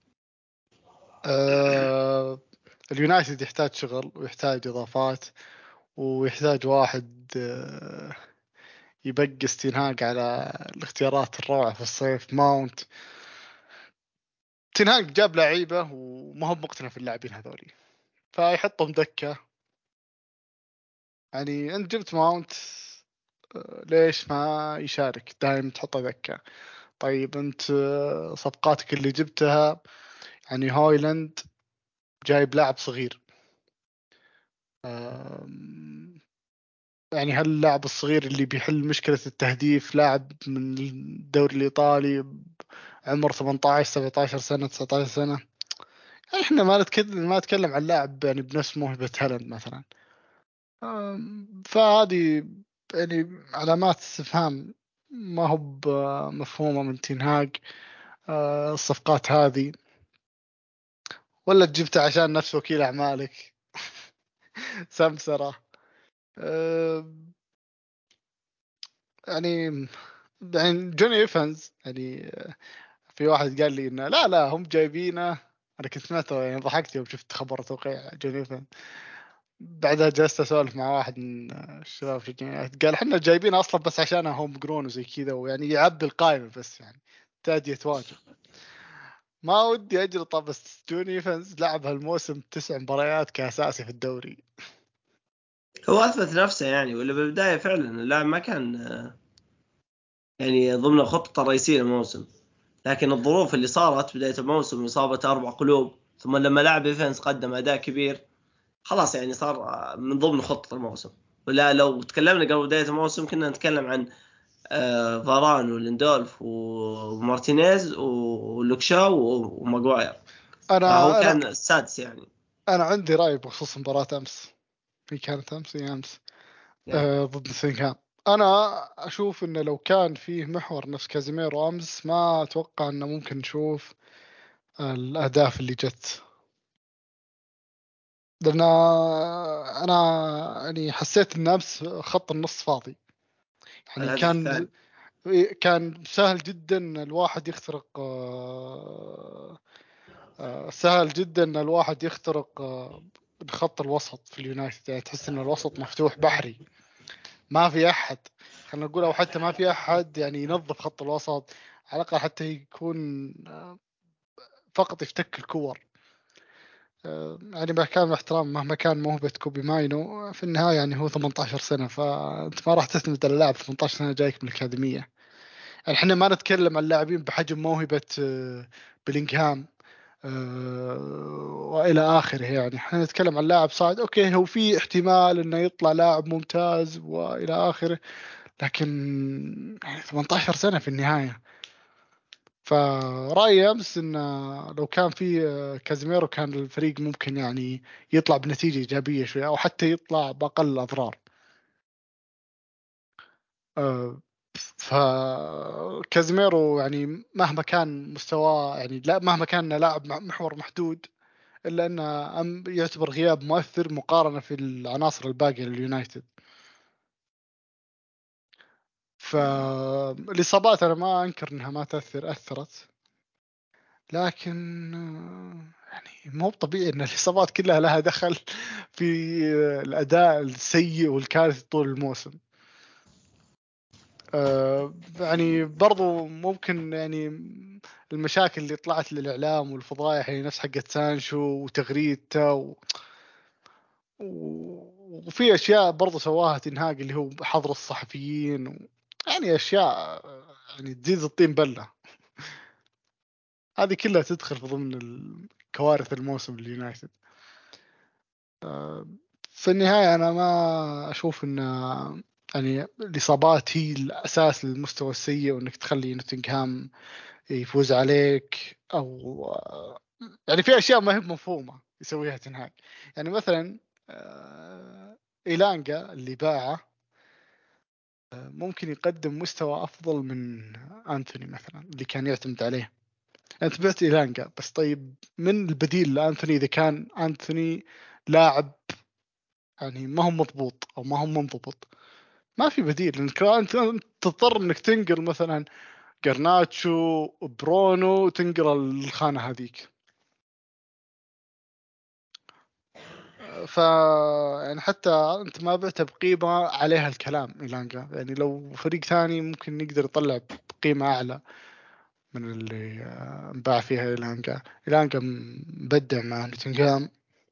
آه اليونايتد يحتاج شغل ويحتاج اضافات، ويحتاج واحد آه يبقى تنهاج على الاختيارات الروعة في الصيف. ماونت تنهاج جاب لعيبه وما هو مقتنع في اللاعبين هذولي، فيحطهم دكه. يعني انت جبت ماونت، آه، ليش ما يشارك دائما تحطه دكه؟ طيب انت آه، صفقاتك اللي جبتها، يعني هويلاند جايب لاعب صغير، آم، يعني هل اللاعب الصغير اللي بيحل مشكلة التهديف لاعب من الدوري الإيطالي عمر ثمانية عشر سبعة عشر سنة تسعة عشر سنة؟ يعني احنا ما نتكلم ما نتكلم عن لاعب يعني بنفس موهبة هالاند مثلا. أم، فهذه يعني علامات استفهام ما هو ب- مفهومة من تنهاج. أه، الصفقات هذه، ولا جبته عشان نفس وكيل أعمالك؟ سمسرة. أه، يعني يعني جوني ايفنز، يعني في واحد قال لي انه لا لا هم جايبينه. انا كنت سمعته يعني ضحكت يوم شفت خبر توقيع جوني ايفنز. بعدها جلست اسولف مع واحد من الشباب في الجمعيات، قال احنا جايبينه اصلا بس عشان هوم جرون وزي كذا، ويعني يعبي القائمه بس يعني تادية واجب. ما ودي اجلطه، بس جوني ايفنز لعب هالموسم تسع مباريات كاساسي في الدوري. هو اثبت نفسه يعني، ولا بالبدايه فعلا اللاعب ما كان يعني ضمن الخطه الرئيسيه للموسم، لكن الظروف اللي صارت بدايه الموسم، اصابه اربع قلوب، ثم لما لعب ايفنز قدم اداء كبير، خلاص يعني صار من ضمن خطه الموسم. ولا لو تكلمنا قبل بدايه الموسم كنا نتكلم عن آه، فاران وليندولف ومارتينيز ولوكشاو وماغواير، فهو انا انا كان السادس يعني. انا عندي راي بخصوص مباراه امس. هي كانت امس، هي امس يعني آه، ضد نوتنغهام. انا اشوف انه لو كان فيه محور نفس كازيميرو امس، ما اتوقع انه ممكن نشوف الاهداف اللي جت. لان انا يعني حسيت ان امس خط النص فاضي. يعني الهدف كان الثاني كان سهل جدا إن الواحد يخترق، آه، آه، سهل جدا ان الواحد يخترق آه، خط الوسط في اليونايتد. يعني تحس ان الوسط مفتوح بحري، ما في احد. خلينا نقول او حتى ما في احد يعني ينظف خط الوسط، على الاقل حتى يكون آه، فقط يفتك الكور. آه، يعني بكامل الاحترام مهما كان موهبة كوبي ماينو، في النهاية يعني هو ثمانية عشر سنة، فأنت ما راح تعتمد على لاعب ثمانية عشر سنة جايك من الأكاديمية. يعني احنا ما نتكلم عن لاعبين بحجم موهبة آه، بلينغهام آه، وإلى آخره. يعني احنا نتكلم عن لاعب صاعد، أوكي هو في احتمال إنه يطلع لاعب ممتاز وإلى آخره، لكن يعني ثمانية عشر سنة في النهاية. فرأيي أمس إن لو كان في كازيميرو كان الفريق ممكن يعني يطلع بنتيجة إيجابية شوية، أو حتى يطلع بأقل أضرار. أه، فكازيميرو يعني مهما كان مستواه، يعني لا مهما كان لاعب محور محدود، إلا أنه أم- يعتبر غياب مؤثر مقارنة في العناصر الباقية لليونايتد. فالإصابات أنا ما أنكر أنها ما تأثر، أثرت، لكن آه، يعني مو طبيعي ان الاصابات كلها لها دخل في آه، الاداء السيء والكارثي طول الموسم. آه، يعني برضو ممكن يعني المشاكل اللي طلعت للاعلام والفضايح، يعني نفس حقت سانشو وتغريدته و... و- وفي اشياء برضو سواها تنهاج اللي هو حظر الصحفيين و... يعني اشياء آه، يعني تزيد الطين بله. هذه كلها تدخل في ضمن الكوارث الموسم لليونايتد. في النهاية أنا ما أشوف أن يعني الإصابات هي الأساس للمستوى السيء، وأنك تخلي نوتنغهام يفوز عليك، أو يعني في أشياء ما هي مفهومة يسويها تنهاج. يعني مثلا آه، إيلانجا اللي باعه آه، ممكن يقدم مستوى أفضل من أنثوني مثلا اللي كان يعتمد عليه. أنت بعت إيلانجا بس، طيب من البديل لأنثوني إذا كان أنثوني لاعب يعني ما هو مضبوط او ما هو منضبط؟ ما في بديل. انك انت أنت تضطر انك تنقل مثلا جرناتشو برونو، تنقل الخانه هذيك. ف يعني حتى انت ما بعته بقيمه عليها الكلام إيلانجا. يعني لو فريق ثاني ممكن يقدر يطلع بقيمه اعلى. من اللي آه، انباع فيها إيلانجا. إيلانجا مبدع مع نوتنغهام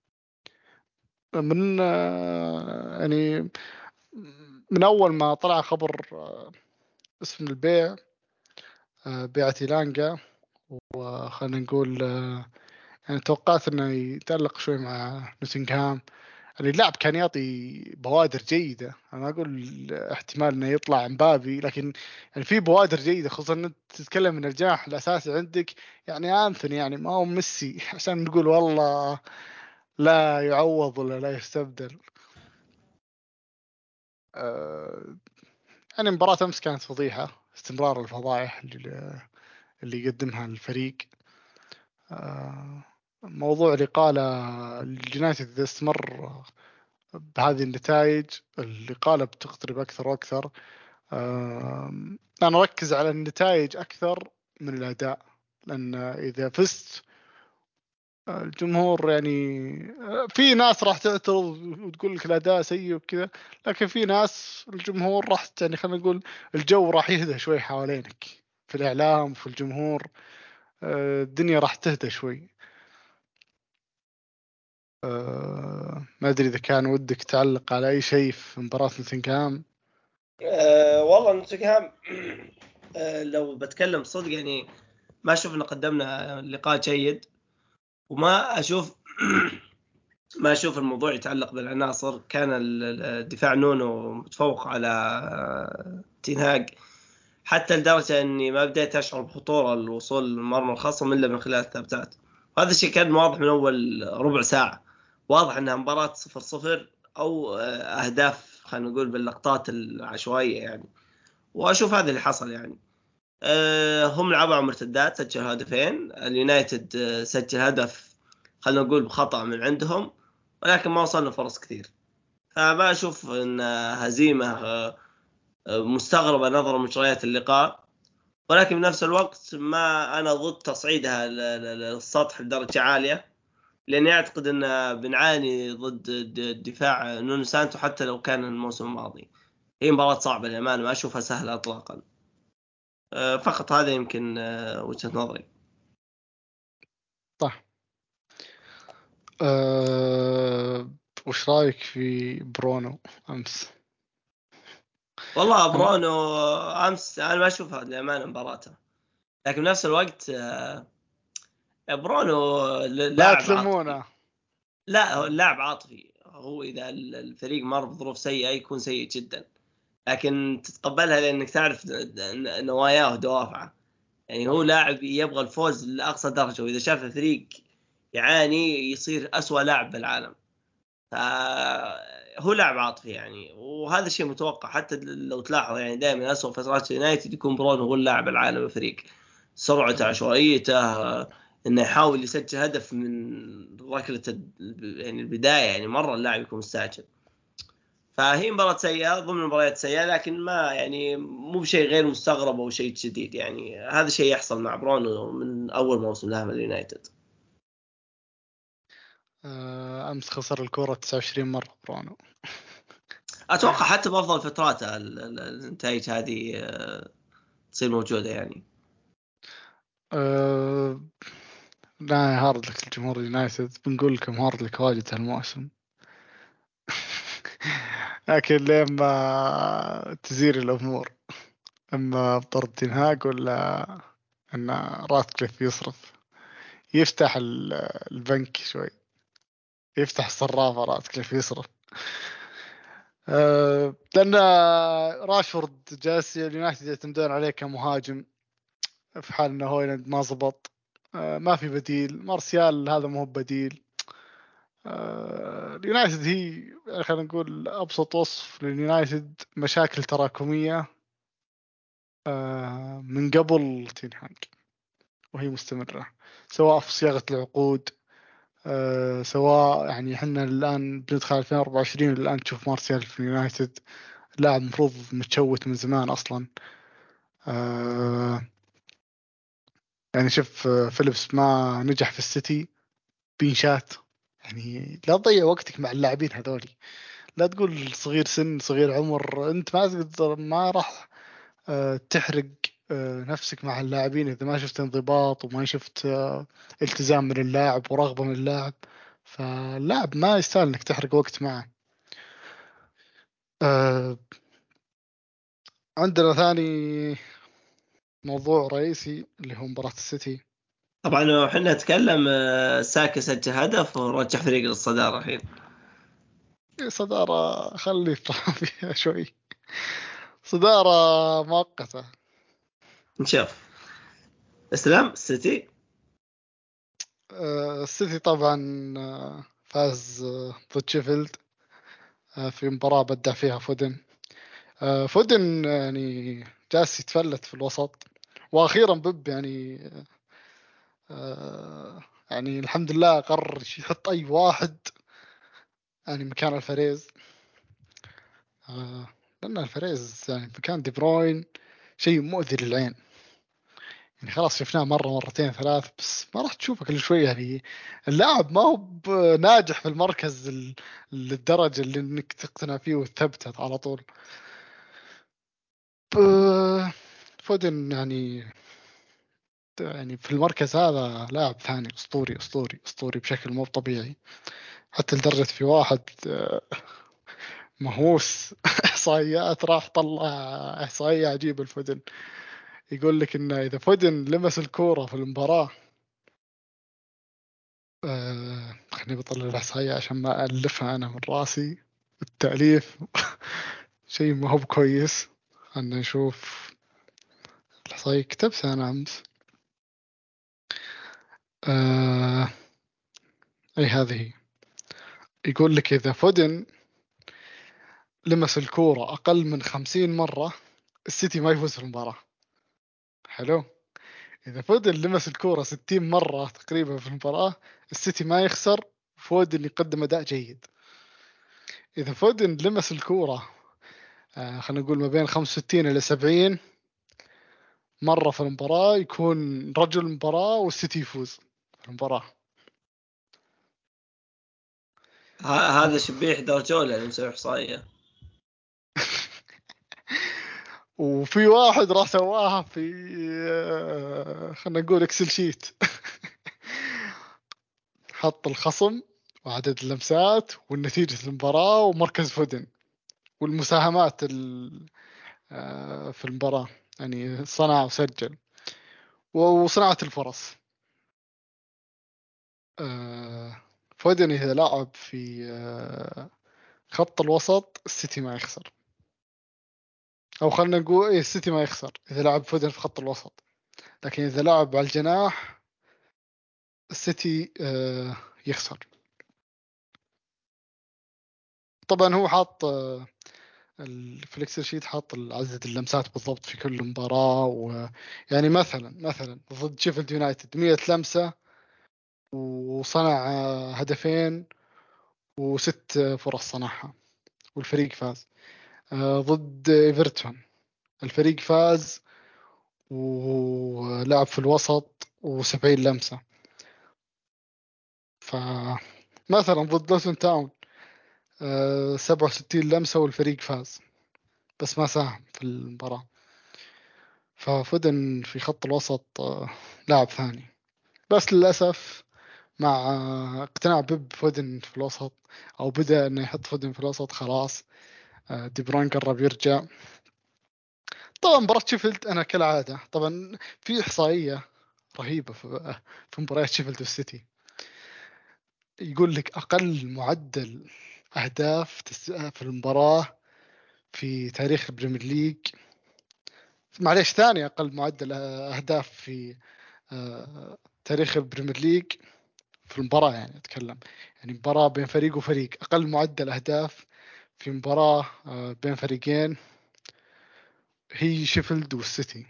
من آه، يعني من أول ما طلع خبر آه، اسم البيع، آه، بيعة إيلانجا. وخلنا نقول آه، يعني توقعت انه يتألق شوي مع نوتنغهام. يعني اللاعب كان يعطي بوادر جيدة، انا اقول احتمال انه يطلع مبابي، لكن يعني في بوادر جيدة، خصوصا انك تتكلم من الجناح الاساسي عندك يعني انثوني، يعني ما هو ميسي عشان نقول والله لا يعوض ولا لا يستبدل. أه يعني مباراة امس كانت فضيحة، استمرار الفضائح اللي, اللي يقدمها الفريق. أه موضوع الإقالة اليونايتد إذا استمر بهذه النتائج، الإقالة بتقترب أكثر وأكثر. آم، أنا أركز على النتائج أكثر من الأداء، لأن إذا فزت آه، الجمهور يعني آه، في ناس راح تعترض وتقول لك الأداء سيء وكذا، لكن في ناس الجمهور راح يعني خلينا نقول الجو راح يهدى شوي حوالينك في الإعلام وفي الجمهور. آه، الدنيا راح تهدى شوي. آه، ما أدري إذا كان ودك تعلق على أي شيء في مباراة نوتنغهام. أه والله نوتنغهام أه لو بتكلم صدق يعني ما اشوف ان قدمنا لقاء جيد، وما اشوف ما اشوف الموضوع يتعلق بالعناصر. كان الدفاع نونو متفوق على آه، تنهاج، حتى لدرجة اني ما بديت اشعر بخطورة الوصول للمرمى الخصم الا من خلال الثبتات. هذا الشيء كان واضح من اول ربع ساعة، واضح انها مباراة صفر صفر او آه، اهداف خلينا نقول باللقطات العشوائية يعني. واشوف هذا اللي حصل يعني. أه هم لعبوا على مرتدات، سجل هدفين. اليونايتد آه، سجل هدف خلينا نقول بخطأ من عندهم، ولكن ما وصلنا فرص كثير. فما اشوف ان هزيمة آه، آه، مستغربة نظرا مجريات اللقاء، ولكن بنفس الوقت ما انا ضد تصعيدها ل- ل- للسطح بدرجة عالية، لاني اعتقد ان بنعاني ضد د- دفاع نونو سانتو حتى لو كان الموسم الماضي. هي مباراة صعبة للأمانة، ما اشوفها سهلة اطلاقا. آه، فقط هذا يمكن آه، وجهة نظري. صح. أه... وش رايك في برونو امس؟ والله أنا... برونو امس انا ما اشوفها للامانه مباراته، لكن بنفس الوقت آه، برونو لا لاعب عاطفي. تلمونه. لا هو اللاعب عاطفي، هو اذا الفريق مر بظروف سيئه يكون سيء جدا، لكن تتقبلها لانك تعرف نواياه ودوافعه. يعني هو صح. لاعب يبغى الفوز لاقصى درجه، واذا شاف الفريق يعاني يصير أسوأ لاعب بالعالم. فهو لاعب عاطفي يعني، وهذا الشيء متوقع. حتى لو تلاحظ يعني دائما أسوأ فترات اليونايتد يكون برونو هو اللاعب العالم الفريق. سرعته، مم. عشوائيته، انه يحاول يسجل هدف من ركلة يعني البداية، يعني مرة اللاعب يكون مستعجل. فهي مباراة سيئة ضمن مباريات سيئة، لكن ما يعني مو بشيء غير مستغرب او شيء جديد. يعني هذا شيء يحصل مع برونو من اول موسم له مع اليونايتد. أه... امس خسر الكرة تسعة وعشرين مرة برونو. اتوقع حتى بافضل فتراته ال- ال- النتائج هذه آه، تصير موجوده يعني. أه... لا هارد لك الجمهور اليونايتد، بنقول لكم هارد لك واجد هالموسم. لكن لين ما تزير الامور، اما بطرد تنهاج ولا ان راتكليف يصرف، يفتح ال- البنك شوي، يفتح الصرافة راتكليف يصرف. أه لأن راشفورد جالس اليونايتد يعتمدون عليه كمهاجم، في حال انه هويلاند ما زبط. أه ما في بديل، مارسيال هذا مو هو بديل. أه اليونايتد هي يعني خلينا نقول ابسط وصف لليونايتد مشاكل تراكمية أه من قبل تنهاج، وهي مستمرة، سواء في صياغة العقود، أه سواء يعني احنا الآن بندخل ألفين وأربعة وعشرين الآن تشوف مارسيال في اليونايتد لاعب مفروض متشوت من زمان أصلا. أه يعني شوف آه، فيليبس ما نجح في السيتي بينشات. يعني لا تضيع وقتك مع اللاعبين هذولي، لا تقول صغير سن صغير عمر، انت ما تقدر، ما راح آه، تحرق آه، نفسك مع اللاعبين إذا ما شفت انضباط وما شفت آه، التزام من اللاعب ورغبة من اللاعب، فاللاعب ما يستاهل إنك تحرق وقت معه. آه، عندنا ثاني موضوع رئيسي اللي هو مباراة السيتي. طبعا لو احنا نتكلم، آه، ساكا سجل هدف ورجع فريق للصدارة الحين. صدارة خلي فيها شوي، صدارة مؤقتة. نشوف. اسلام السيتي. آه، السيتي طبعا آه، فاز آه، ضد شيفيلد آه، في مباراة بدع فيها فودن. آه، فودن يعني جالس يتفلت في الوسط، واخيرا بيب يعني آه، يعني الحمد لله قرر يحط اي واحد يعني مكان الفريز. آه، لان الفريز يعني مكان دي بروين شيء مؤذي للعين. يعني خلاص شفناه مرة مرتين ثلاث، بس ما راح تشوفه كل شوي يعني. اللاعب ما هو ب- ناجح في المركز ال- للدرجة اللي انك تقتنع فيه وتثبته على طول. ب- فودن يعني يعني في المركز هذا لاعب ثاني اسطوري اسطوري اسطوري بشكل مو طبيعي. حتى لدرجة في واحد آه، مهووس احصائيات راح طلع احصائية عجيبة الفودن. يقول لك انه اذا فودن لمس الكورة في المباراة، آه خليني بطلع الإحصائية عشان ما ألفها أنا من راسي. التأليف شيء ما هو كويس. خلنا نشوف الإحصائية كتبتها أنا أمس. آه أي هذه. يقول لك إذا فودن لمس الكورة أقل من خمسين مرة السيتي ما يفوز في المباراة. حلو. إذا فودن لمس الكورة ستين مرة تقريبا في المباراة السيتي ما يخسر، فودن يقدم أداء جيد. إذا فودن لمس الكورة آه خلينا نقول ما بين خمسة وستين إلى سبعين مرة في المباراة يكون رجل المباراة والسيتي يفوز في المباراة. ه- هذا شبيه درجوله اللي مسوي احصائيه. وفي واحد راح سواها في آه، خلينا نقول اكسل شيت. حط الخصم وعدد اللمسات والنتيجة المباراة ومركز فودن والمساهمات ال- آه، في المباراة، يعني صنع وسجل وصناعة الفرص. آه، فودن إذا لعب في آه، خط الوسط السيتي ما يخسر. او خلينا نقول إيه السيتي ما يخسر اذا لعب فودن في خط الوسط، لكن اذا لعب على الجناح السيتي آه يخسر. طبعا هو حاط آه ال- في الاكسل شيت حاط عدد اللمسات بالضبط في كل مباراة، ويعني مثلا مثلا ضد شيفيلد يونايتد مية لمسة وصنع آه هدفين وست آه، فرص صنعها والفريق فاز. آه ضد ايفرتون الفريق فاز ولعب في الوسط وسبعين لمسة. فمثلا ضد لوتون تاون آه، سبعة وستين لمسة والفريق فاز بس ما ساهم في المباراة. ففودن في خط الوسط آه، لاعب ثاني. بس للأسف مع آه، اقتناع بيب فودن في الوسط، أو بدأ إنه يحط فودن في الوسط خلاص. آه، دي بروين قرب يرجع. طبعا مباراة شيفيلد أنا كالعادة طبعا في إحصائية رهيبة في في مباريات شيفيلد والسيتي. يقول لك أقل معدل أهداف تس- في المباراة في تاريخ البريمير ليج، معليش ثاني أقل معدل أهداف في آه، تاريخ البريمير ليج في المباراة، يعني أتكلم يعني مباراة بين فريق وفريق أقل معدل أهداف في مباراة آه، بين فريقين هي شيفيلد والسيتي،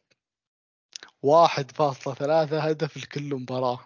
واحد فاصلة ثلاثة هدف لكل مباراة.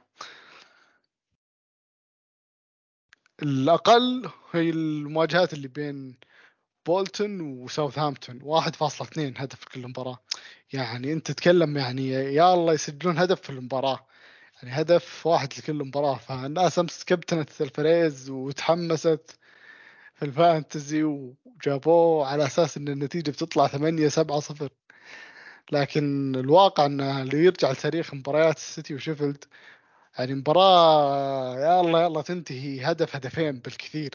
الأقل هي المواجهات اللي بين بولتون وساوثهامبتون واحد فاصلة اثنين هدف كل مباراة. يعني انت تتكلم يعني يا الله يسجلون هدف في المباراة، يعني هدف واحد لكل مباراة. فالناس امس كابتنت الفريز وتحمست في الفانتزي وجابوه على اساس ان النتيجة بتطلع ثمانية سبعة صفر. لكن الواقع انه اللي يرجع لتاريخ مباريات السيتي وشيفيلد، يعني مباراة يا الله يلا تنتهي هدف هدفين بالكثير.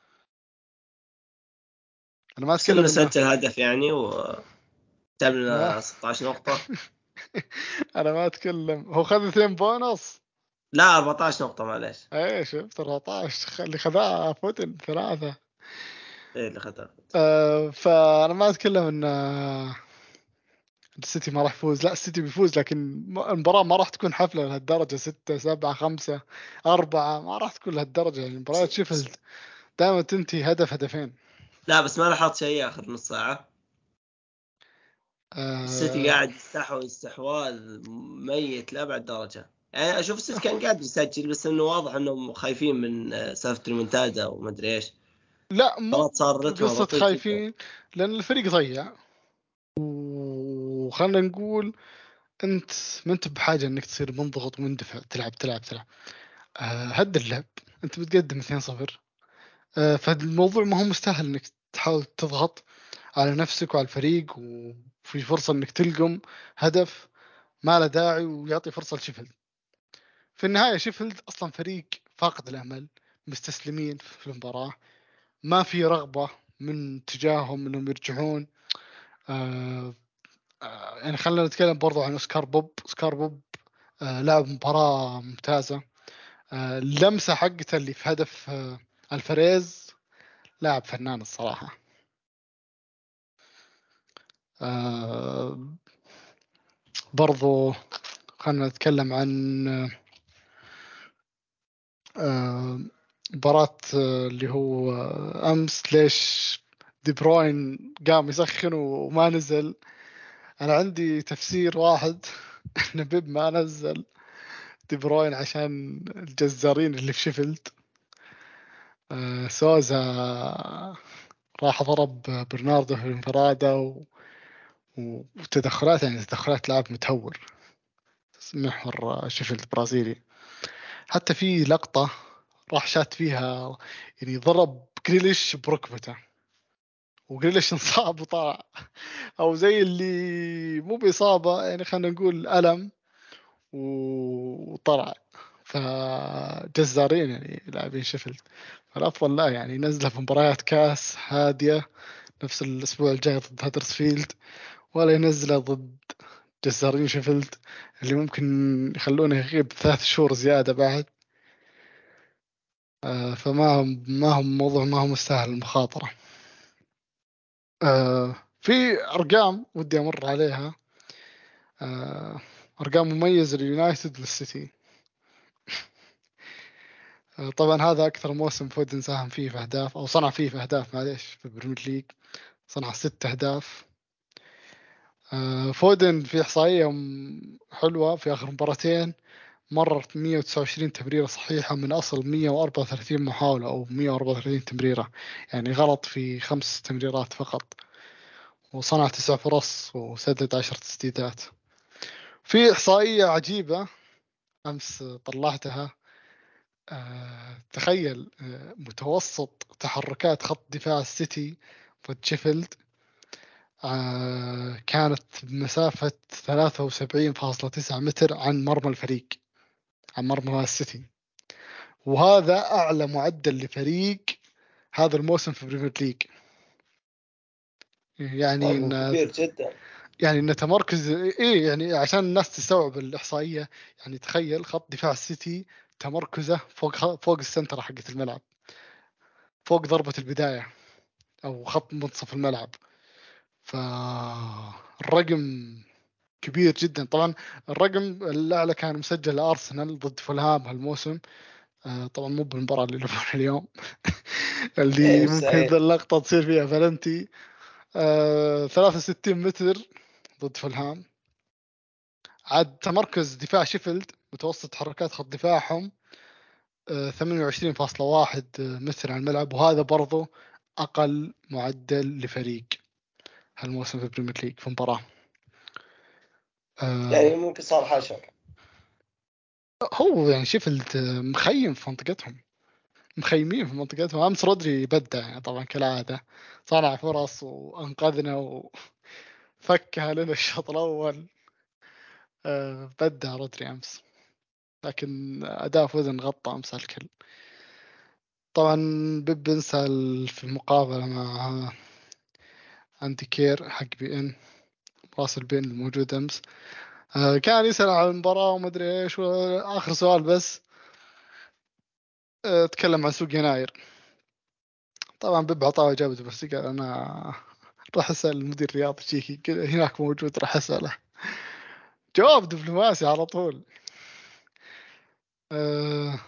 انا ما اتكلم وصلنا انه سجل هدف يعني ما وجابنا ستة عشر نقطة. انا ما اتكلم، هو خذ اثنين بونص. لا أربعة عشر نقطة معليش. ايه شفت أربعتاشر اللي خذاها فوتن ثلاثة. ايه اللي خدها. آه فانا ما اتكلم ان آه، السيتي ما راح يفوز، لا السيتي بيفوز، لكن م- المباراة ما راح تكون حفلة لهالدرجة، ستة سبعة خمسة أربعة، ما راح تكون لهالدرجة. يعني مباراة شيفيلد دائما تنتهي هدف هدفين. لا بس ما لاحظت شيء آخر نص ساعة. السيتي آه قاعد يستحوذ استحواذ ميت لأبعد درجة. يعني أشوف السيتي كان قاعد يسجل، بس إنه واضح إنهم خايفين من آه، سالفة المنتدى وما أدري إيش. لا مو خلاص صار رتمه قصة بطيء جدا. خايفين، لأن الفريق ضيع، وخلنا نقول أنت ما أنت بحاجة إنك تصير منضغط ومندفع، تلعب تلعب تلعب. آه هد اللعب، أنت بتقدم اثنين صفر. آه فالموضوع ما هو مستاهل إنك تحاول تضغط على نفسك وعلى الفريق، وفي فرصة إنك تلقم هدف ما له داعي ويعطي فرصة لشيفيلد. في النهاية شيفيلد أصلا فريق فاقد الأمل، مستسلمين في المباراة، ما في رغبة من تجاههم إنهم يرجعون. آه آه يعني خلينا نتكلم برضو عن أوسكار بوب. أوسكار بوب آه لعب مباراة ممتازة. آه اللمسة حقته اللي في هدف آه الفريز، لاعب فنان الصراحة. آه برضو خلنا نتكلم عن آه، مباراة آه، اللي هو آه، أمس، ليش دي بروين قام يسخن وما نزل. أنا عندي تفسير واحد إن بيب ما نزل دي بروين عشان الجزارين اللي في شيفيلد. آه، سوزا راح ضرب برناردو في الانفرادة و... وتدخلات، يعني تدخلات لاعب متهور، محور شيفيلد برازيلي. حتى في لقطة راح شات فيها، يعني ضرب جريليش بركبته، وجريليش انصاب وطلع، او زي اللي مو بإصابة، يعني خلينا نقول ألم وطلع. فجزارين يعني لاعبين شيفيلد. فالأفضل لا، يعني نزله في مباريات كاس هادية نفس الأسبوع الجاي ضد هدرسفيلد، ولا ينزله ضد جزارين شيفيلد اللي ممكن يخلونه يغيب ثلاث شهور زيادة بعد. آه، فما ما هو موضوع، ما هو مستاهل المخاطرة. آه، في أرقام ودي أمر عليها. آه، أرقام مميزة لليونايتد والسيتي. آه، طبعا هذا أكثر موسم فودن ساهم فيه في أهداف، أو صنع فيه في أهداف، معليش، في البريمير ليج صنع ست أهداف. آه، فودن في إحصائية م- حلوة في آخر مباراتين، مرر مية وتسعة وعشرين تمريرة صحيحة من أصل مية وأربعة وثلاثين محاولة، أو مية وأربعة وثلاثين تمريرة، يعني غلط في خمس تمريرات فقط، وصنع تسع فرص وسدد عشر تسديدات. في إحصائية عجيبة أمس طلعتها. آه، تخيل آه، متوسط تحركات خط دفاع السيتي ضد شيفيلد آه، كانت بمسافة ثلاثة وسبعين فاصلة تسعة متر عن مرمى الفريق، عن مرمى السيتي. وهذا أعلى معدل لفريق هذا الموسم في البريمير ليج. يعني رقم إن كبير جدا. يعني إن تمركز إيه، يعني عشان الناس تستوعب الإحصائية، يعني تخيل خط دفاع السيتي تمركزه فوق فوق السنتر حقة الملعب، فوق ضربة البداية، أو خط منتصف الملعب. فالرقم كبير جدا. طبعا الرقم الأعلى كان مسجل لأرسنال ضد فولهام هالموسم. آه، طبعا مو بالمباراة اللي لعبوها اليوم ايه اللي بس ممكن ذا ايه. اللقطة تصير فيها فالنتي. آه، ثلاثة وستين متر ضد فولهام. عاد تمركز دفاع شيفيلد متوسط حركات خط دفاعهم آه، ثمانية وعشرين فاصلة واحد متر على الملعب، وهذا برضو أقل معدل لفريق هالموسم في البريمير ليج في مباراة. آه، يعني ممكن صار حشر. هو يعني شيفيلد آه، مخيم في منطقتهم، مخيمين في منطقتهم. أمس رودري بدع يعني طبعا كالعادة، صنع فرص وأنقذنا و... فكها لنا الشوط الأول. أه بدع رودري أمس، لكن أداء فودن غطى أمس الكل. طبعا بيب بنسى في المقابلة مع أنتي كير حق بي إن، راسل بين الموجود أمس. أه كان يسأل عن المباراة وما أدري إيش، وآخر سؤال بس أه تكلم عن سوق يناير. طبعا بيب عطاه إجابته، بس قال أنا راح أسأل المدير الرياضي شيكي هناك موجود، راح أسأله. جواب دبلوماسي على طول. أه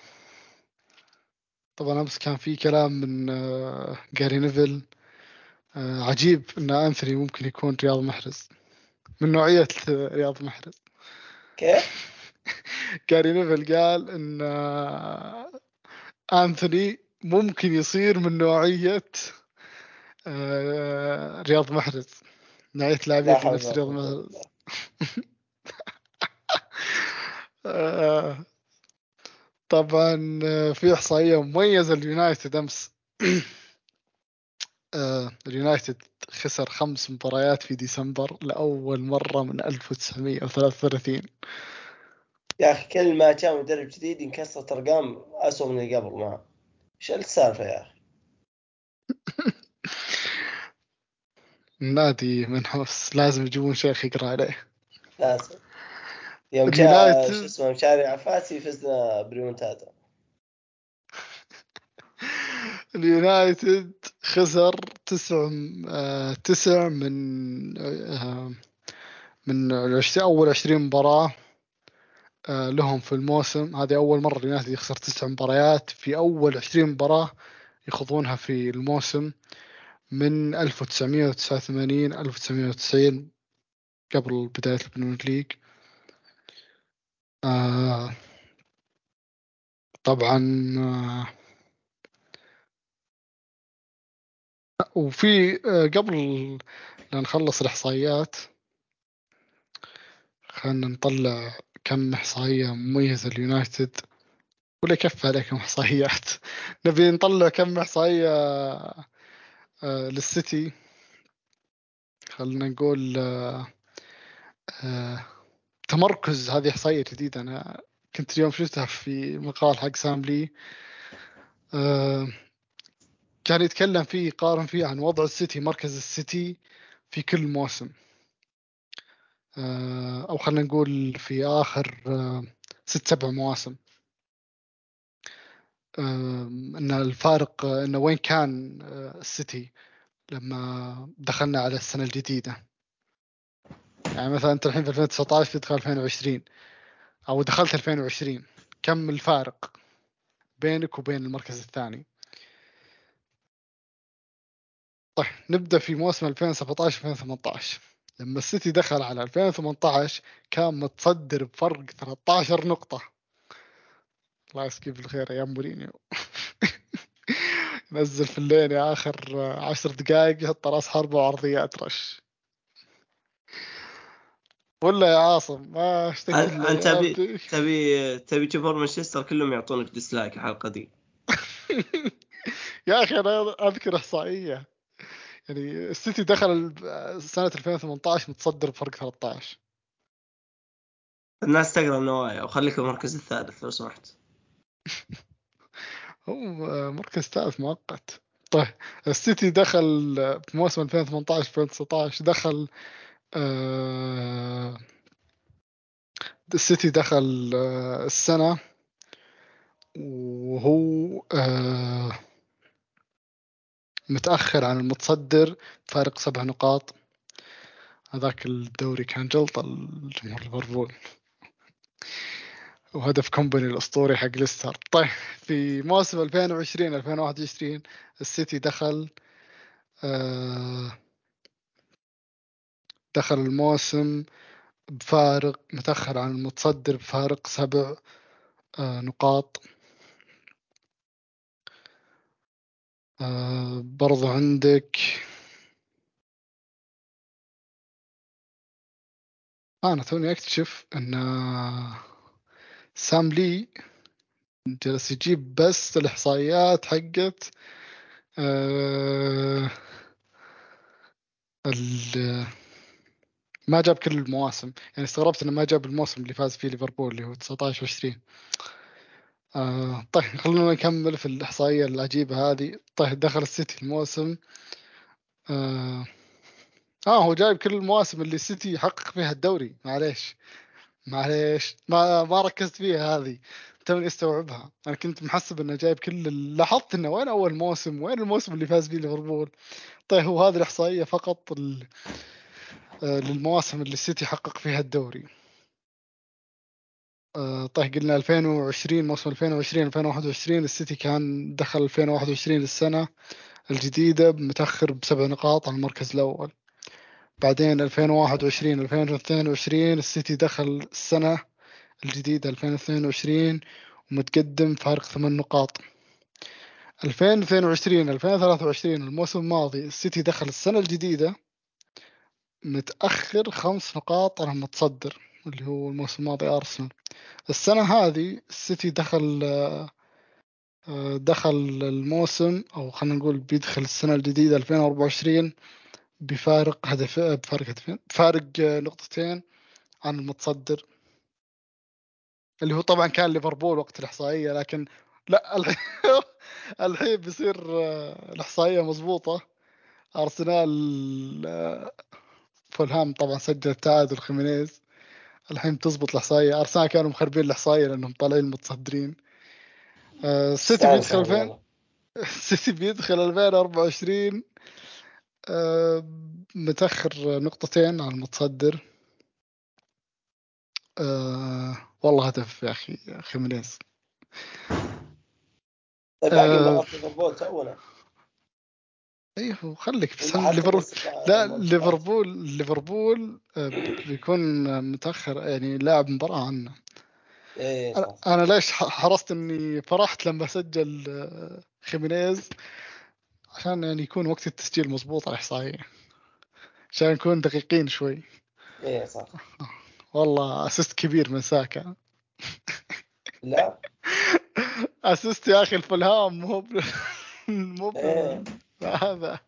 طبعا أمس كان في كلام من أه جاري نيفل. أه عجيب أن أنثوني ممكن يكون رياض محرز، من نوعية رياض محرز. كيف؟ جاري نيفل قال أن أه أنثوني ممكن يصير من نوعية أه رياض محرز، نوعية لاعبين لا في حول نفس ولا رياض قوة إلا محرز. بالله. أه طبعا آه، في إحصائية مميزة اليونايتد أمس. آه، اليونايتد خسر خمس مباريات في ديسمبر لأول مرة من ألف وتسعمية وثلاثة وثلاثين. يا أخي كل ما جاء مدرب جديد انكسرت أرقام أسوأ من اللي قبل معه. إيش السالفة يا أخي؟ النادي منحوس، لازم يجيبون شيخ يقرأ عليه. لازم. يوم جاء شو اليونايتد اسمه مشاري عفاسي فزنا بريمونتادا. اليونايتد خسر تسع آه، تسع من آه، من العش- أول عشرين مباراة آه، لهم في الموسم. هذه أول مرة اليونايتد يخسر تسع مباريات في أول عشرين مباراة يخوضونها في الموسم، من ألف وتسعمية وتسعة وثمانين ألف وتسعمية وتسعين، قبل بداية البريمير ليج. آه طبعا آه وفي آه قبل لا نخلص الإحصائيات، خلنا نطلع كم إحصائية مميزة اليونايتد، ولا يكفي عليكم إحصائيات. نبي نطلع كم إحصائية آه للسيتي. خلنا نقول آه آه تمركز، هذه إحصائية جديدة أنا كنت اليوم شفتها في مقال حق سام لي. آه كان يتكلم فيه، يقارن فيه عن وضع السيتي، مركز السيتي في كل موسم، آه أو خلنا نقول في آخر آه ست سبع مواسم. آه أن الفارق آه أنه وين كان آه السيتي لما دخلنا على السنة الجديدة. يعني مثلا أنت الحين في ألفين وتسعة عشر تدخل ألفين وعشرين، أو دخلت ألفين وعشرين، كم الفارق بينك وبين المركز الثاني؟ طيب نبدأ في موسم ألفين وسبعة عشر ألفين وثمانية عشر. لما السيتي دخل على ألفين وثمانية عشر كان متصدر بفرق ثلاثة عشر نقطة. الله يسكيه بالخير أيام مورينيو. نزل في الليل يا آخر عشر دقائق يحط راس حربة وعرضيات رش. ولا يا عاصم ما اشتكت أن- أنت الأيام تبي دي. تبي تبي تشوفون مانشستر كلهم يعطونك ديسلايك الحلقة دي. يا أخي أنا أذكر إحصائية، يعني السيتي دخل سنة ألفين وثمانية عشر متصدر بفرق ثلاثة عشر. الناس تقرأ النوايا وخليك المركز الثالث لو سمحت. هو مركز ثالث مؤقت. طيب السيتي دخل في موسم ألفين وثمانية عشر ألفين وتسعة عشر، دخل آه السيتي دخل آه السنة وهو آه متأخر عن المتصدر فارق سبع نقاط. هذاك الدوري كان جلطة لجمهور ليفربول، وهدف كومباني الأسطوري حق ليستر. طيب في موسم ألفين وعشرين ألفين وواحد وعشرين السيتي دخل آه دخل الموسم بفارق، متأخر عن المتصدر بفارق سبع آه نقاط. آه برضو عندك آه أنا توني أكتشف أن آه، سام لي جلس يجيب بس الإحصائيات حقت آه ال ما جاب كل المواسم، يعني استغربت انه ما جاب الموسم اللي فاز فيه ليفربول اللي هو تسعة عشر عشرين. آه طيب خلونا نكمل في الإحصائية العجيبة هذه. طيب دخل السيتي الموسم آه, اه هو جايب كل المواسم اللي السيتي يحقق فيها الدوري. معليش معليش ما ما ركزت فيها هذه، توني استوعبها. انا كنت محسب انه جايب كل، لاحظت انه وين اول موسم، وين الموسم اللي فاز فيه ليفربول. طيب هو هذه الإحصائية فقط ال... آه للمواسم اللي السيتي حقق فيها الدوري. آه طيب قلنا ألفين وعشرين، موسم ألفين وعشرين ألفين وواحد وعشرين السيتي كان دخل ألفين وواحد وعشرين السنة الجديدة متأخر بسبع نقاط عن المركز الأول. بعدين ألفين وواحد وعشرين ألفين واثنين وعشرين السيتي دخل السنة الجديدة ألفين واثنين وعشرين ومتقدم فارق ثمان نقاط. ألفين واثنين وعشرين ألفين وثلاثة وعشرين الموسم الماضي السيتي دخل السنة الجديدة متأخر خمس نقاط عن المتصدر اللي هو الموسم الماضي أرسنال. السنة هذه السيتي دخل آه، دخل الموسم، أو خلينا نقول بيدخل السنة الجديدة ألفين وأربعة وعشرين بفارق هدف، بفارق هدفين، بفارق آه، نقطتين عن المتصدر اللي هو طبعا كان ليفربول وقت الإحصائية. لكن لا الحين الحين بيصير آه، الإحصائية مضبوطة. أرسنال آه، فولهام طبعا سجل تعادل خيمينيز. الحين تزبط الإحصائية. أرسنال كانوا مخربين الإحصائية لأنهم طالعين متصدرين. آه، السيتي تستاهل بيدخل فهم فين؟ والله. السيتي بيدخل ألفين وأربعة وعشرين آه، متأخر نقطتين على المتصدر. آه والله هدف يا أخي خيمينيز. طيب باقي آه نقط ليفربول تونا، ايوه خليك بس ولا هن- حتى ليفربول. قصة لا المنتخبات؟ ليفربول ليفربول آه، بيكون متأخر يعني لاعب مباراة عنه. ايه انا صح. أنا ليش ح- حرصت اني فرحت لما سجل آه، خيمينيز، عشان يعني يكون وقت التسجيل مضبوط على الإحصائية، عشان نكون دقيقين شوي. ايه صح. والله اسيست كبير من ساكا. لا. اسيست يا اخي الفلهام مو ب- مو ب- ايه هذا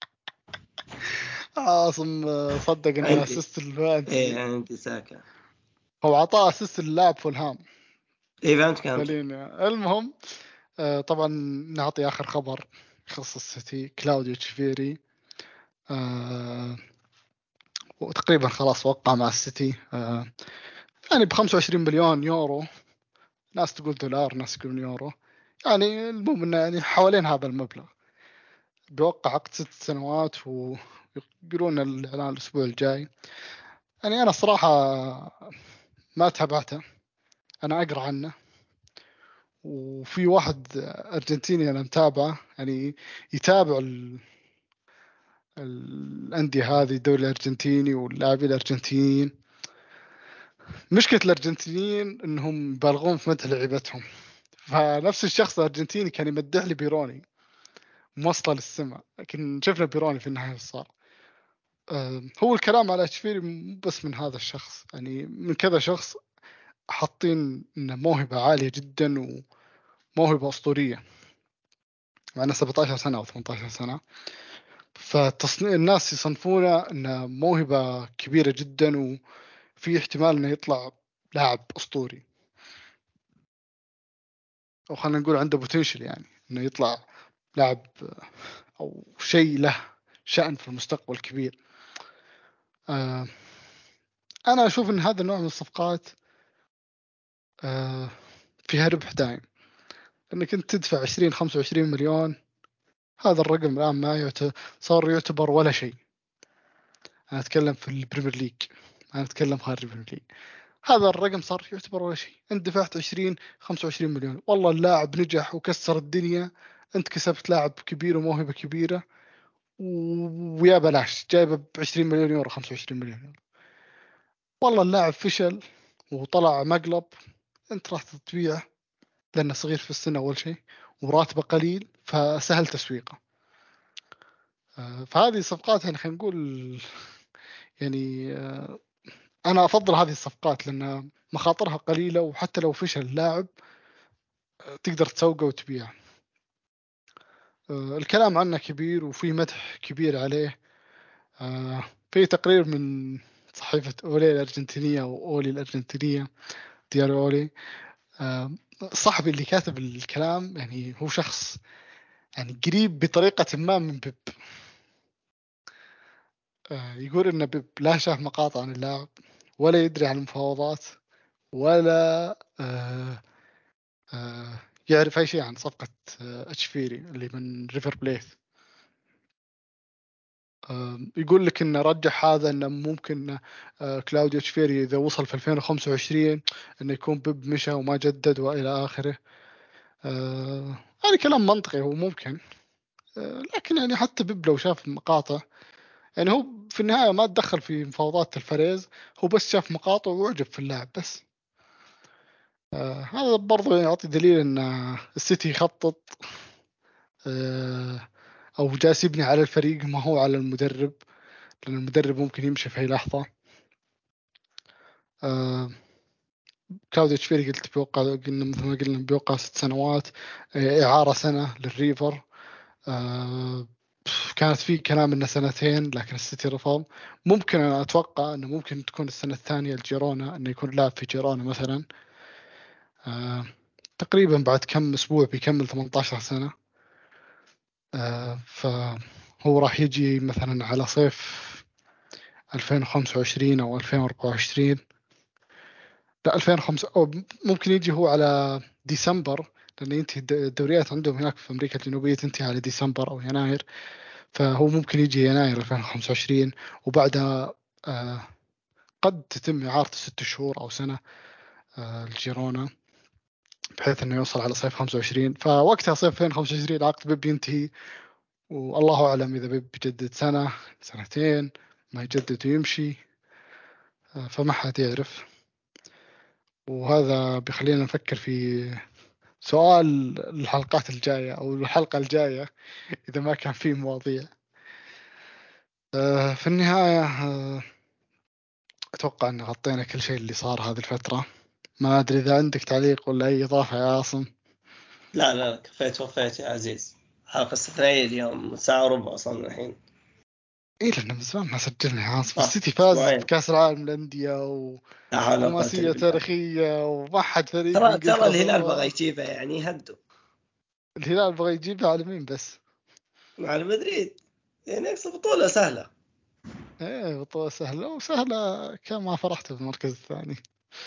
عاصم آه، صدق انه عندي. اسيست الفانتزي. ايه عندي ساكا. هو عطاه اسيست اللاعب فولهام. ايه فهمت فهمت. خلينا المهم آه، طبعا نعطي اخر خبر يخص السيتي. كلاوديو تشيفيري آه، وتقريبا خلاص وقع مع السيتي آه، يعني ب خمسة وعشرين مليون يورو. ناس تقول دولار ناس يقولون يورو، يعني المهم انه يعني حوالين هذا المبلغ. بيوقع عقد ست سنوات ويقولون الاعلان الاسبوع الجاي. يعني انا صراحة ما تابعته، انا اقرا عنه. وفي واحد ارجنتيني انا متابعه يعني يتابع ال- الانديه هذه، الدوري الارجنتيني واللاعبين الارجنتينيين. مشكله الارجنتينيين انهم يبالغون في مدح لعيبتهم. فنفس الشخص الارجنتيني كان يمدح لي بيروني موصله للسماء، لكن شفنا بيروني في النهايه صار. أه هو الكلام على تشفيري مو بس من هذا الشخص، يعني من كذا شخص حاطين انه موهبه عاليه جدا وموهبه اسطوريه، مع انه سبعة عشر سنه او ثمانية عشر سنه. فتصنيع الناس يصنفونه انه موهبة كبيرة جدا وفي احتمال انه يطلع لاعب اسطوري، او خلينا نقول عنده بوتنشل يعني انه يطلع لاعب او شيء له شأن في المستقبل كبير. آه انا اشوف ان هذا النوع من الصفقات آه فيها ربح دائم، انك انت تدفع عشرين خمسة وعشرين مليون. هذا الرقم الان ما يعتبر، صار يعتبر ولا شيء. انا اتكلم في البريمير ليج، انا اتكلم خارج البريمير ليج. هذا الرقم صار يعتبر ولا شيء. انت دفعت عشرين خمسة وعشرين مليون، والله اللاعب نجح وكسر الدنيا، انت كسبت لاعب كبير وموهبة كبيرة و- ويا بلاش جايبه ب عشرين مليون يورو خمسة وعشرين مليون يورو. والله اللاعب فشل وطلع مقلب، انت راح تبيعه لانه صغير في السن اول شيء وراتبه قليل فسهل تسويقه. آه، فهذه صفقات يعني خلينا نقول يعني آه، انا افضل هذه الصفقات لان مخاطرها قليلة، وحتى لو فشل اللاعب آه، تقدر تسوقه وتبيعه. آه، الكلام عنه كبير وفي مدح كبير عليه. آه، في تقرير من صحيفة أولي الأرجنتينية وأولي الأرجنتينية ديار أولي. آه، صاحبي اللي كاتب الكلام يعني هو شخص يعني قريب بطريقة ما من بيب. آه، يقول إن بيب لا شاف مقاطع عن اللاعب ولا يدري عن المفاوضات ولا آه، آه، يعرف أي شيء عن صفقة آه، أتشفيري اللي من ريفر بليت. آه، يقول لك إنه رجح هذا إنه ممكن آه، كلاوديو أتشفيري إذا وصل في ألفين وخمسة وعشرين إنه يكون بيب مشى وما جدد وإلى آخره. آه، هذا كلام منطقي هو ممكن. آه، لكن يعني حتى بيب لو شاف مقاطع يعني هو في النهاية ما تدخل في مفاوضات الفريز، هو بس شاف مقاطع وعجب في اللاعب بس. آه هذا برضو يعطي دليل ان السيتي يخطط آه او جالس يبني على الفريق ما هو على المدرب، لان المدرب ممكن يمشي في اي لحظة. آه كلاوديو تشفيري قلت بيوقع، قلنا مثل ما قلنا بيوقع ست سنوات، آه إعارة سنة للريفر. آه كانت في كلام انه سنتين لكن السيتي رفض. ممكن انا اتوقع انه ممكن تكون السنة الثانية الجيرونا، انه يكون لاعب في جيرونا مثلا. آه تقريبا بعد كم اسبوع بيكمل ثمانية عشر سنة. آه فهو راح يجي مثلا على صيف ألفين وخمسة وعشرين او ألفين وأربعة وعشرين. لا ألفين وخمسة، او ممكن يجي هو على ديسمبر، لان ينتهي الد- الدوريات عندهم هناك في امريكا الجنوبية تنتهي على ديسمبر او يناير. فهو ممكن يجي يناير ألفين وخمسة وعشرين، وبعدها آه قد تتم إعارته ست شهور أو سنة آه الجيرونا، بحيث إنه يوصل على صيف خمسة وعشرين. فوقتها صيف ألفين وخمسة وعشرين عقد بيب ينتهي، والله أعلم إذا بيب يجدد سنة سنتين، ما يجدد ويمشي. آه فما حد يعرف. وهذا بيخلينا نفكر في سؤال الحلقات الجاية أو الحلقة الجاية إذا ما كان فيه مواضيع. آه في النهاية آه أتوقع أن غطينا كل شيء اللي صار هذه الفترة. ما أدري إذا عندك تعليق ولا أي إضافة يا عاصم. لا لا كفيت وفيت يا عزيز، حلقة استثنائية اليوم ساعة وربع أصلا الحين. إيه لأن من زمان ما سجلنا يا عاصم. آه السيتي فاز أسبوعين. بكأس العالم للأندية و... لا حول ولا قوة وحماسية إلا بالله. تاريخية وما حد فريق ترى ترى بإنجلترا الهلال بغى سواها. يجيبه يعني هدوا الهلال بغى يجيبها على مين بس؟ مع مدريد، يعني أقصى بطولة سهلة. إيه بطولة سهلة وسهلة، كان ما فرحت في المركز الثاني.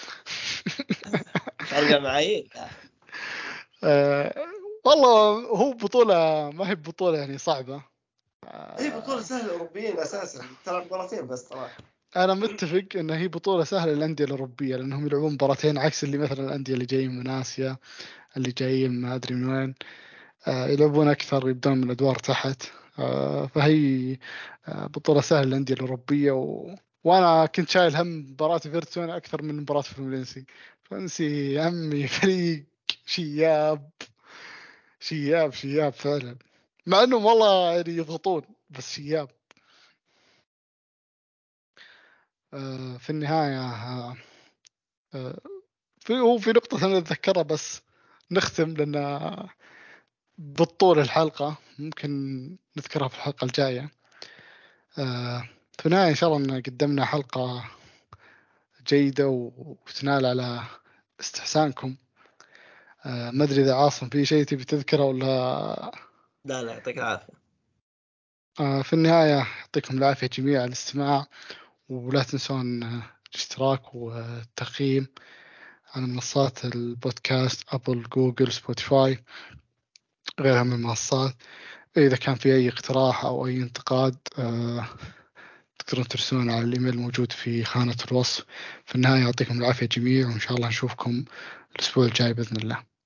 فرق المعايير يا أخي. آه والله هو بطولة ما هي بطولة يعني صعبة. هي بطولة آه سهلة أوروبيين أساسا، تلعب مباراتين بس ترى. أنا متفق إن هي بطولة سهلة للأندية الأوروبية، لأنهم يلعبون مباراتين، عكس اللي مثلا الأندية اللي جايين من آسيا، اللي جايين ما أدري من وين. آه يلعبون أكثر، يبدون من الأدوار تحت. آه فهي آه بطولة سهلة للأندية الأوروبية و... وأنا كنت شايل هم مباراة فيرتسون أكثر من مباراة فلومينينسي. فلومينينسي يا عمي فريق شياب شياب شياب فعلا، مع انهم والله يعني يضغطون بس شياب. آه في النهاية آه آه، في هو في نقطة أنا أتذكرها بس نختم، لأن بالطول الحلقة ممكن نذكرها في الحلقة الجاية. آه في النهاية إن شاء الله إن قدمنا حلقة جيدة وتنال على استحسانكم. آه ما أدري إذا عاصم في شيء تبي تذكره ولا. لا لا يعطيك العافية. آه في النهاية يعطيكم العافية جميعا على الاستماع، ولا تنسون آه، الاشتراك والتقييم على منصات البودكاست أبل جوجل سبوتيفاي غيرها من المنصات. إذا كان في أي اقتراح أو أي انتقاد آه تقدرون ترسلون على الإيميل الموجود في خانة الوصف. في النهاية يعطيكم العافية جميع، وإن شاء الله نشوفكم الأسبوع الجاي بإذن الله.